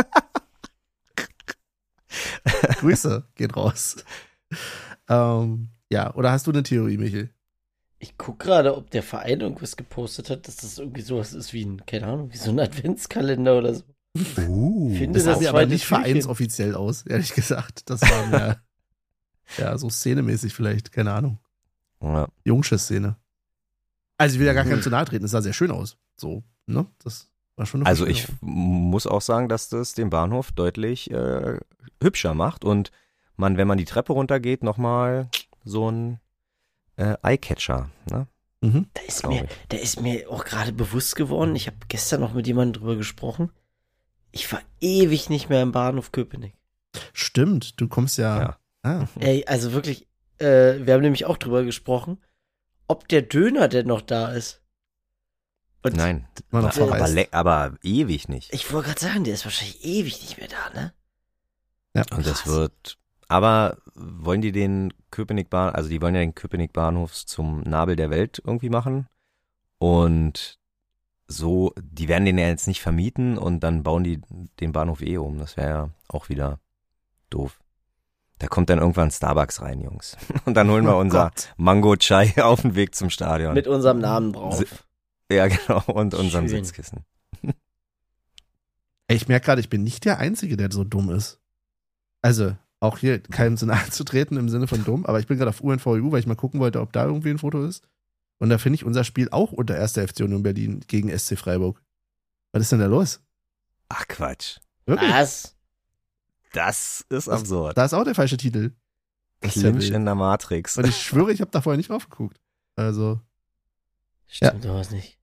Grüße, geht raus. Ja, oder hast du eine Theorie, Michel? Ich guck gerade, ob der Verein irgendwas gepostet hat, dass das irgendwie sowas ist wie ein, keine Ahnung, wie so ein Adventskalender oder so. Finde Das sah mir aber zweite nicht Türchen. vereinsoffiziell aus, ehrlich gesagt. Das war mehr, ja, so szenemäßig vielleicht, keine Ahnung. Ja. Jungsches-Szene. Also ich will ja gar keinem zu nahe treten, es sah sehr schön aus. So, ne? Das war schon eine Also ich Verschwörung. muss auch sagen, dass das den Bahnhof deutlich hübscher macht und man, wenn man die Treppe runtergeht, nochmal so ein Eyecatcher, ne? Mhm. Da ist mir auch gerade bewusst geworden, ich habe gestern noch mit jemandem drüber gesprochen, ich war ewig nicht mehr im Bahnhof Köpenick. Stimmt, du kommst ja. Ah, Ey, also wirklich, wir haben nämlich auch drüber gesprochen, ob der Döner denn noch da ist. Und Nein, Immer noch verreist. aber ewig nicht. ich wollte gerade sagen, der ist wahrscheinlich ewig nicht mehr da, ne? ja. Und das krass. wird, aber wollen die den Köpenick-Bahnhof, also die wollen ja den Köpenick-Bahnhof zum Nabel der Welt irgendwie machen und so, die werden den ja jetzt nicht vermieten und dann bauen die den Bahnhof um. Das wäre ja auch wieder doof. Da kommt dann irgendwann Starbucks rein, Jungs. Und dann holen wir Oh unser Gott. Mango Chai auf den Weg zum Stadion. Mit unserem Namen drauf. Ja, genau. Und unseren Schön. Sitzkissen. Ey, ich merke gerade, ich bin nicht der Einzige, der so dumm ist. Also, auch hier keinem zu nahe zu treten im Sinne von dumm, aber ich bin gerade auf UNVU, weil ich mal gucken wollte, ob da irgendwie ein Foto ist. Und da finde ich unser Spiel auch unter 1. FC Union Berlin gegen SC Freiburg. Was ist denn da los? Ach, Quatsch. Wirklich? Was? Das ist absurd. Da ist auch der falsche Titel. Das ist ja Clinch wild. in der Matrix. Und ich schwöre, ich habe da vorher nicht drauf geguckt. Also, Stimmt doch was nicht.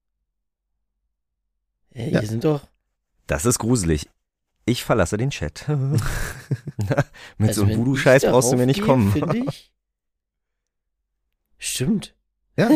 Hey, Ja. hier sind doch. Das ist gruselig. Ich verlasse den Chat. Mit Also so einem wenn Voodoo-Scheiß ich brauchst du darauf mir nicht gehe, kommen. Finde ich. Stimmt. Ja.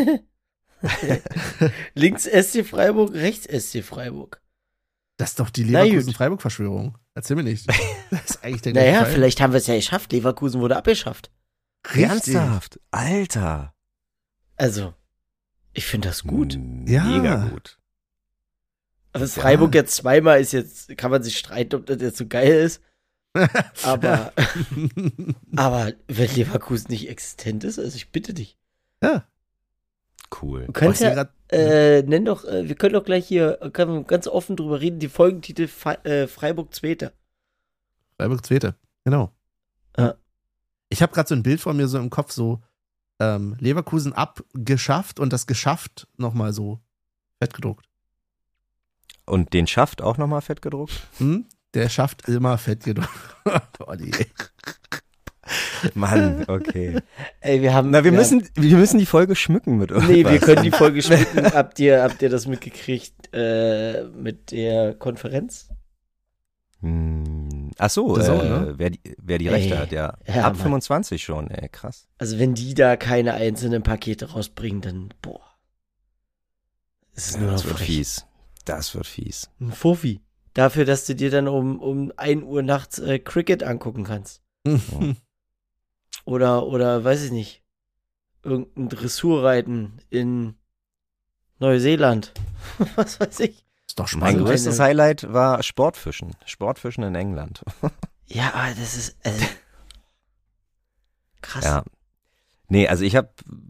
Links SC Freiburg, rechts SC Freiburg. das ist doch die Na gut. Leverkusen-Freiburg-Verschwörung. Erzähl mir nicht. Das ist eigentlich der Naja, gleiche Fall. vielleicht haben wir es ja geschafft. Leverkusen wurde abgeschafft. Richtig. Ernsthaft? Alter. Also, ich finde das gut. Ja. Mega gut. Aber dass Freiburg jetzt zweimal ist jetzt, kann man sich streiten, ob das jetzt so geil ist. Aber, aber wenn Leverkusen nicht existent ist, also ich bitte dich. Ja. Cool. Du Oh, kannst ich ja, sehe grad- nenn doch, wir können doch gleich hier, können wir ganz offen drüber reden, die Folgentitel Freiburg Zweiter. Freiburg Zweite. Genau. Ich habe gerade so ein Bild von mir so im Kopf, so Leverkusen abgeschafft und das geschafft nochmal so fett gedruckt. Und den Schaft auch nochmal fett gedruckt? Der schafft immer fett gedruckt. Olli. Mann, okay. Ey, wir müssen die Folge schmücken mit irgendwas. Nee, wir können die Folge schmücken. Habt ihr das mitgekriegt mit der Konferenz? Ach so, ne? wer die Rechte hat, ja. Ja, Ab Mann. 25 schon, krass. Also wenn die da keine einzelnen Pakete rausbringen, dann boah. Es ist nur noch Das wird frech. fies. Das wird fies. Ein Fuffi. Dafür, dass du dir dann um 1 Uhr nachts Cricket angucken kannst. Oder weiß ich nicht, irgendein Dressurreiten in Neuseeland. Was weiß ich. Ist doch Mein spannend. größtes Highlight war Sportfischen. Sportfischen in England. Ja, aber das ist krass. Ja. Nee, also ich habe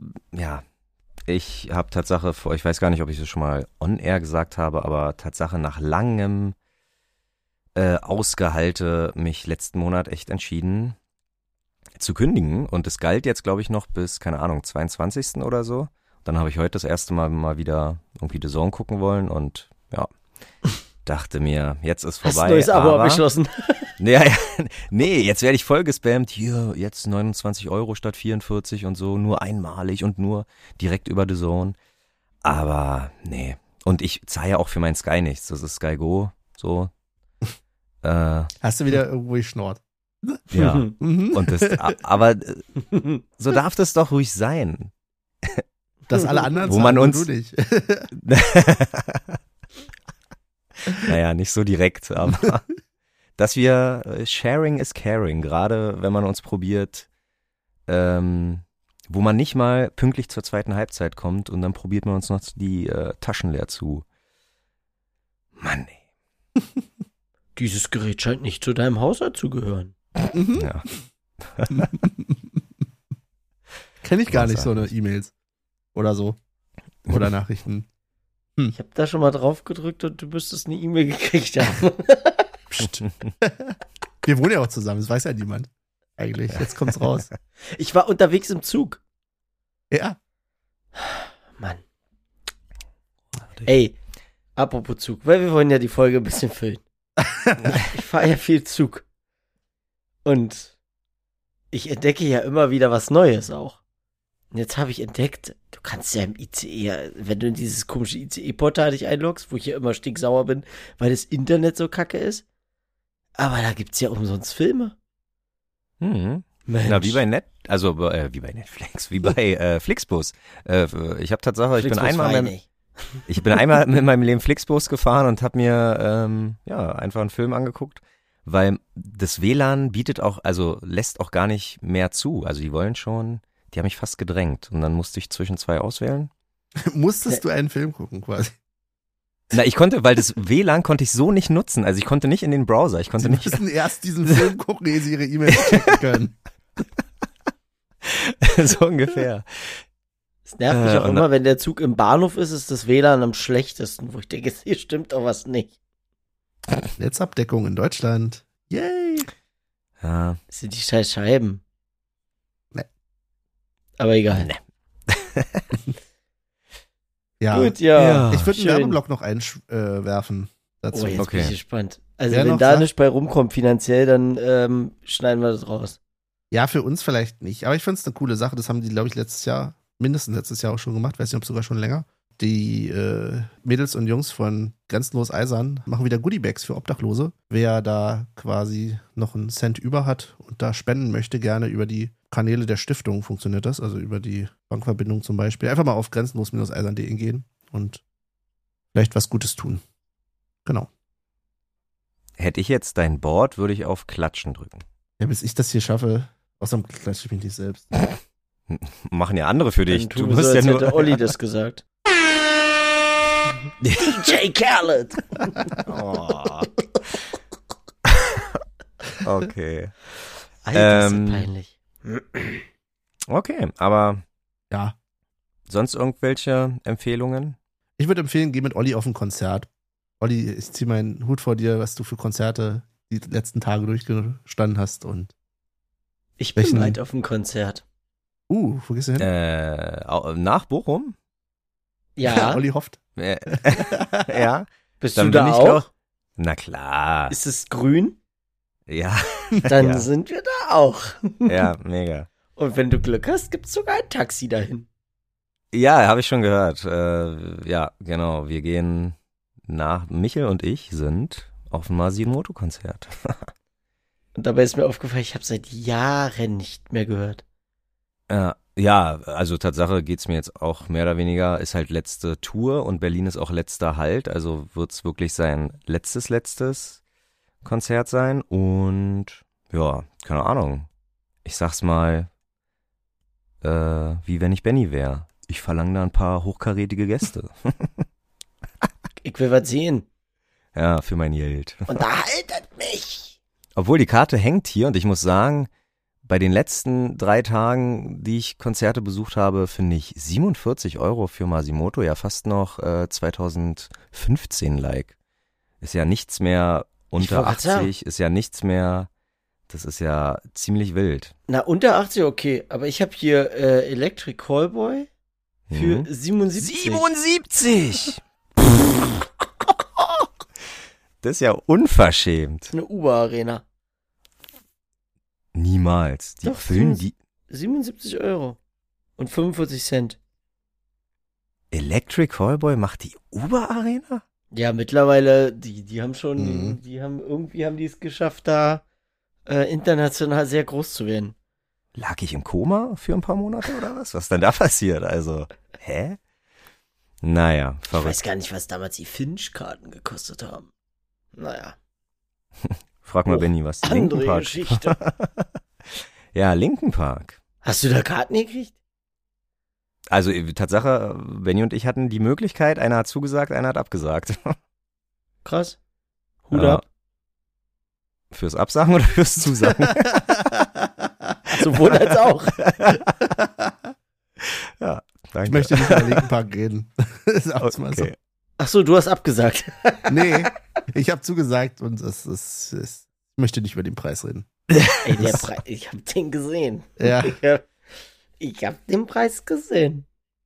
Tatsache, ich weiß gar nicht, ob ich das schon mal on-air gesagt habe, aber Tatsache nach langem Ausgehalte mich letzten Monat echt entschieden zu kündigen und es galt jetzt, glaube ich, noch bis, keine Ahnung, 22. oder so. Dann habe ich heute das erste Mal wieder irgendwie The Zone gucken wollen und ja, dachte mir, jetzt ist vorbei. Hast ein neues Abo abgeschlossen. Nee, jetzt werde ich voll gespammt. Hier, jetzt 29 € statt 44 und so, nur einmalig und nur direkt über The Zone. Aber nee. Und ich zahle ja auch für mein Sky nichts. Das ist Sky Go, so. Hast du wieder irgendwo geschnort? Ja. Und aber so darf das doch ruhig sein. Dass alle anderen Wo man zahlen, uns- du nicht. Naja, nicht so direkt, aber dass wir sharing is caring, gerade wenn man uns probiert, wo man nicht mal pünktlich zur zweiten Halbzeit kommt und dann probiert man uns noch die Taschen leer zu. Mann, ey. Dieses Gerät scheint nicht zu deinem Haushalt zu gehören. Ja. Kenne ich gar nicht so eine E-Mails. Oder so. Oder Nachrichten. Ich habe da schon mal drauf gedrückt und du müsstest eine E-Mail gekriegt haben. Psst. Wir wohnen ja auch zusammen, das weiß ja niemand. Eigentlich, jetzt kommt's raus. Ich war unterwegs im Zug. Ja. Mann. Ey, apropos Zug, weil wir wollen ja die Folge ein bisschen füllen. Ich fahre ja viel Zug. Und ich entdecke ja immer wieder was Neues auch. Und jetzt habe ich entdeckt, du kannst ja im ICE, wenn du in dieses komische ICE-Portal dich einloggst, wo ich ja immer stinksauer bin, weil das Internet so kacke ist. Aber da gibt's ja umsonst Filme. Mhm. Mensch. Na, wie bei wie bei Netflix, wie bei Flixbus. Ich habe Tatsache, ich bin einmal mit meinem Leben Flixbus gefahren und habe mir einfach einen Film angeguckt, weil das WLAN bietet auch, also lässt auch gar nicht mehr zu. Also die haben mich fast gedrängt und dann musste ich zwischen 2 auswählen. Musstest du einen Film gucken, quasi? Na, weil das WLAN konnte ich so nicht nutzen. Also ich konnte nicht in den Browser, ich konnte Sie nicht. müssen erst diesen Film gucken, ehe sie ihre E-Mails checken können. So ungefähr. Es nervt mich auch und immer, wenn der Zug im Bahnhof ist das WLAN am schlechtesten, wo ich denke, hier stimmt doch was nicht. Netzabdeckung in Deutschland. Yay! Ja. Das sind die scheiß Scheiben. Nee. Aber egal. Ja. Gut, ja. Ich würde einen Schön. Werbeblock noch einwerfen dazu. Oh, jetzt Okay. bin ich gespannt. Also Wer wenn noch da sagt- nicht bei rumkommt finanziell, dann schneiden wir das raus. Ja, für uns vielleicht nicht. Aber ich finde es eine coole Sache. Das haben die, glaube ich, mindestens letztes Jahr auch schon gemacht. Weiß nicht, ob sogar schon länger. Die Mädels und Jungs von Grenzenlos Eisern machen wieder Goodiebags für Obdachlose. Wer da quasi noch einen Cent über hat und da spenden möchte, gerne über die Kanäle der Stiftung funktioniert das. Also über die Bankverbindung zum Beispiel. Einfach mal auf grenzenlos-eisern.de gehen und vielleicht was Gutes tun. Genau. Hätte ich jetzt dein Board, würde ich auf Klatschen drücken. Ja, bis ich das hier schaffe, außerdem klatsche ich mich nicht selbst. Machen ja andere für dich. Dann Du tun wir musst so, ja als nur. hätte Olli das gesagt. DJ Khaled. Oh. Okay. Alter, ist das peinlich. Okay, aber Ja. sonst irgendwelche Empfehlungen? Ich würde empfehlen, geh mit Olli auf ein Konzert. Olli, ich ziehe meinen Hut vor dir, was du für Konzerte die letzten Tage durchgestanden hast. Und Ich bin bald auf dem Konzert. Wo gehst du hin? Nach Bochum? Ja. Olli hofft. Ja. Bist Dann du da bin ich auch? doch. Na klar. Ist es grün? Ja. Dann Ja. sind wir da auch. Ja, mega. Und wenn du Glück hast, gibt's sogar ein Taxi dahin. Ja, habe ich schon gehört. Ja, genau. Wir gehen Michel und ich sind auf dem Masimoto-Konzert. Und dabei ist mir aufgefallen, ich habe seit Jahren nicht mehr gehört. Ja, also Tatsache geht's mir jetzt auch mehr oder weniger, ist halt letzte Tour und Berlin ist auch letzter Halt, also wird's wirklich sein letztes Konzert sein und ja, keine Ahnung. Ich sag's mal, wie wenn ich Benny wäre. Ich verlange da ein paar hochkarätige Gäste. Ich will was sehen. Ja, für mein Geld. Unterhaltet mich! Obwohl die Karte hängt hier und ich muss sagen, bei den letzten 3 Tagen, die ich Konzerte besucht habe, finde ich 47 € für Masimoto ja fast noch 2015-like. Ist ja nichts mehr unter 80, ist ja nichts mehr, das ist ja ziemlich wild. Na, unter 80 okay, aber ich habe hier Electric Callboy für 77. 77! Das ist ja unverschämt. Eine Uber-Arena. Niemals. Die Doch, füllen die 77 € und 45 Cent. Electric Callboy macht die Uber-Arena? Ja, mittlerweile, die haben schon, irgendwie haben die es geschafft, da international sehr groß zu werden. Lag ich im Koma für ein paar Monate oder was? Was ist denn da passiert? Also, hä? Naja, Ich verrückt. weiß gar nicht, was damals die Finch-Karten gekostet haben. Naja. Frag mal Benny, was die Linken Andere Park. Geschichte. Ja, Linken Park. Hast du da Karten gekriegt? Also Tatsache, Benny und ich hatten die Möglichkeit, einer hat zugesagt, einer hat abgesagt. Krass. Hut Ja. ab. Fürs Absagen oder fürs Zusagen? Sowohl als auch. Ja, danke. Ich möchte nicht über Linken Park reden. Sag's mal so. Okay. Ach so, du hast abgesagt. Nee, ich habe zugesagt und ich möchte nicht über den Preis reden. Ey, der Preis, ich hab den gesehen. Ja. Ich hab den Preis gesehen.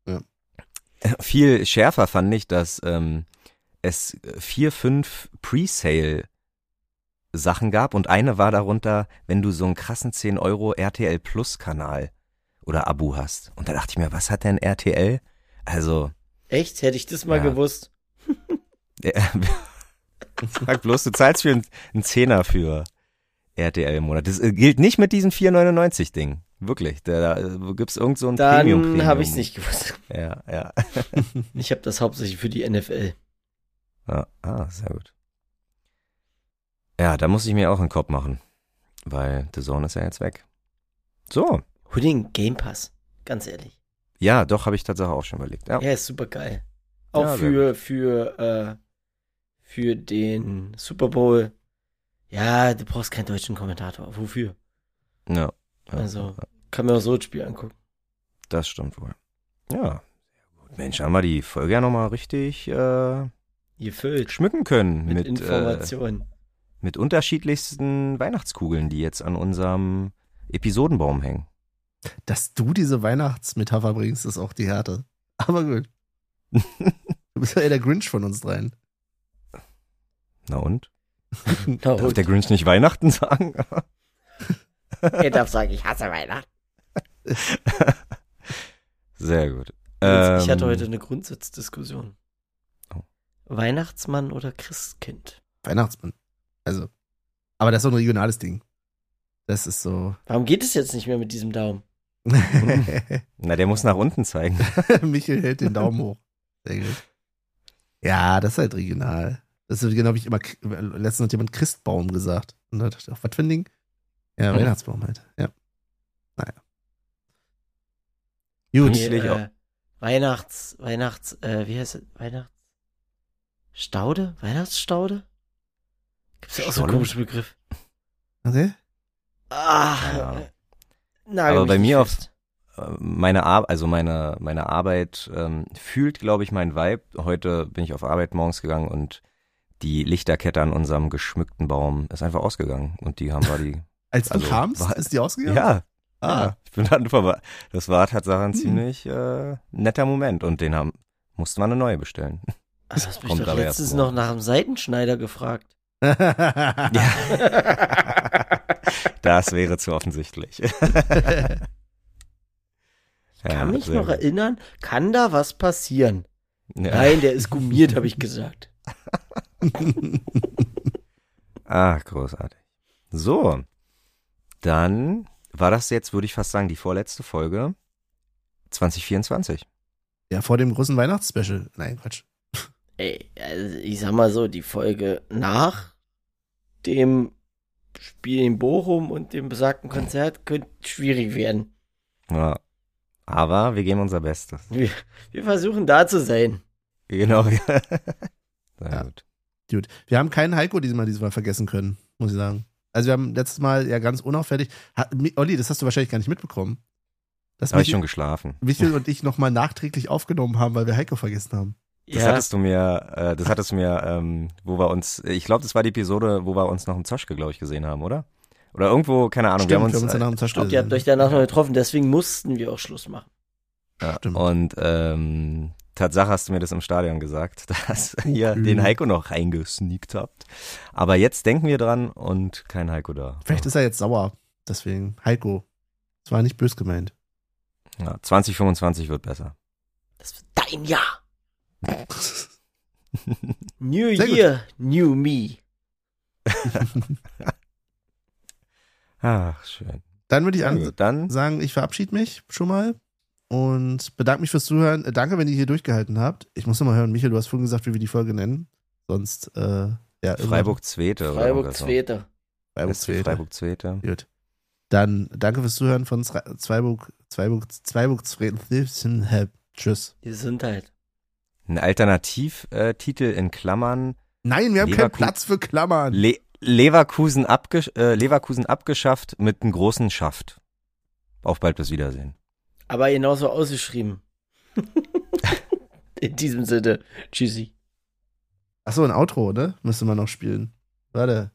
Viel schärfer fand ich, dass es 4, 5 Presale-Sachen gab und eine war darunter, wenn du so einen krassen 10 € RTL Plus Kanal oder Abo hast. Und da dachte ich mir, was hat denn RTL? Also, Echt? Hätte ich das mal Ja. gewusst? sag bloß, du zahlst für einen Zehner für RTL im Monat. Das gilt nicht mit diesem 4,99 Ding. Wirklich. Da gibt's irgend so ein Premium. Dann habe ich es nicht gewusst. Ja. Ich habe das hauptsächlich für die NFL. Ja. Sehr gut. Ja, da muss ich mir auch einen Kopf machen. Weil The Zone ist ja jetzt weg. So. Hol den Game Pass. Ganz ehrlich. Ja, doch, habe ich tatsächlich auch schon überlegt. Ja. Ja, ist super geil. Auch Ja, für den Super Bowl. Ja, du brauchst keinen deutschen Kommentator. Wofür? Ja. Also, kann mir auch so ein Spiel angucken. Das stimmt wohl. Ja. Mensch, haben wir die Folge ja nochmal richtig Gefüllt. schmücken können. Mit Informationen. Mit unterschiedlichsten Weihnachtskugeln, die jetzt an unserem Episodenbaum hängen. Dass du diese Weihnachtsmetapher bringst, ist auch die Härte. Aber gut. Du bist ja eher der Grinch von uns dreien. Na und? Na Darf und? der Grinch nicht Weihnachten sagen? Er darf sagen, ich hasse Weihnachten. Sehr gut. Ich hatte heute eine Grundsatzdiskussion. Oh. Weihnachtsmann oder Christkind? Weihnachtsmann. Also. Aber das ist so ein regionales Ding. Das ist so. Warum geht es jetzt nicht mehr mit diesem Daumen? Na, der muss nach unten zeigen. Michael hält den Daumen hoch. Sehr gut. Ja, das ist halt regional. Das ist genau wie ich immer, letztens hat jemand Christbaum gesagt. Und da dachte ich, was für ein Ding? Ja, Weihnachtsbaum halt. Ja. Naja. Gut. Nee, wie heißt es? Weihnachtsstaude? Gibt's ja auch so einen Stolle? komischen Begriff. Okay. Ja. Nagel Aber mich bei nicht mir fest. meine Arbeit fühlt, glaube ich, mein Vibe. Heute bin ich auf Arbeit morgens gegangen und die Lichterkette an unserem geschmückten Baum ist einfach ausgegangen. Und die haben wir die Als du Also, kamst, ist die ausgegangen? Ja. Ah. Ja, ich bin dann vorbei. Das war tatsächlich ein ziemlich netter Moment und mussten wir eine neue bestellen. Also, hast mich Kommt doch aber letztens erst noch morgen. nach dem Seitenschneider gefragt. Das wäre zu offensichtlich. Ich kann mich noch erinnern, kann da was passieren? Ja. Nein, der ist gummiert, habe ich gesagt. Ah, großartig. So, dann war das jetzt, würde ich fast sagen, die vorletzte Folge 2024. Ja, vor dem großen Weihnachtsspecial. Nein, Quatsch. Ey, also ich sag mal so, die Folge nach dem Spiel in Bochum und dem besagten Konzert könnte schwierig werden. Ja. Aber wir geben unser Bestes. Wir versuchen da zu sein. Genau. Sehr Ja. gut. Gut. Wir haben keinen Heiko dieses Mal vergessen können, muss ich sagen. Also wir haben letztes Mal ja ganz unauffällig. Olli, das hast du wahrscheinlich gar nicht mitbekommen. Dass Habe ich schon geschlafen. Michael und ich nochmal nachträglich aufgenommen haben, weil wir Heiko vergessen haben. Das hattest du mir, wo wir uns, ich glaube, das war die Episode, wo wir uns noch im Zoschke, glaube ich, gesehen haben, oder? Oder irgendwo, keine Ahnung. Stimmt, wir haben uns danach im Ich Taschel. glaube, ihr habt euch danach noch getroffen, deswegen mussten wir auch Schluss machen. ja, Stimmt. und Tatsache hast du mir das im Stadion gesagt, dass ihr den Heiko noch reingesneakt habt. Aber jetzt denken wir dran und kein Heiko da. Vielleicht ist er jetzt sauer. Deswegen, Heiko. Das war nicht bös gemeint. Ja, 2025 wird besser. Das wird dein Jahr. New Sehr gut. Year, New Me. Ach, schön. Dann würde ich Ja, gut, dann sagen, ich verabschiede mich schon mal und bedanke mich fürs Zuhören. Danke, wenn ihr hier durchgehalten habt. Ich muss noch mal hören, Michael, du hast vorhin gesagt, wie wir die Folge nennen. Sonst, ja. Freiburg-Zwete. Freiburg-Zwete. Freiburg-Zwete. Freiburg-Zwete. Gut. Dann danke fürs Zuhören von Zweiburg-Zwete. Tschüss. Gesundheit. Ein Alternativtitel in Klammern. Nein, wir haben keinen Platz für Klammern. Leverkusen abgeschafft mit einem großen Schaft. Auf bald, bis Wiedersehen. Aber genauso ausgeschrieben. In diesem Sinne. Tschüssi. Achso, ein Outro, ne? Müsste man noch spielen. Warte.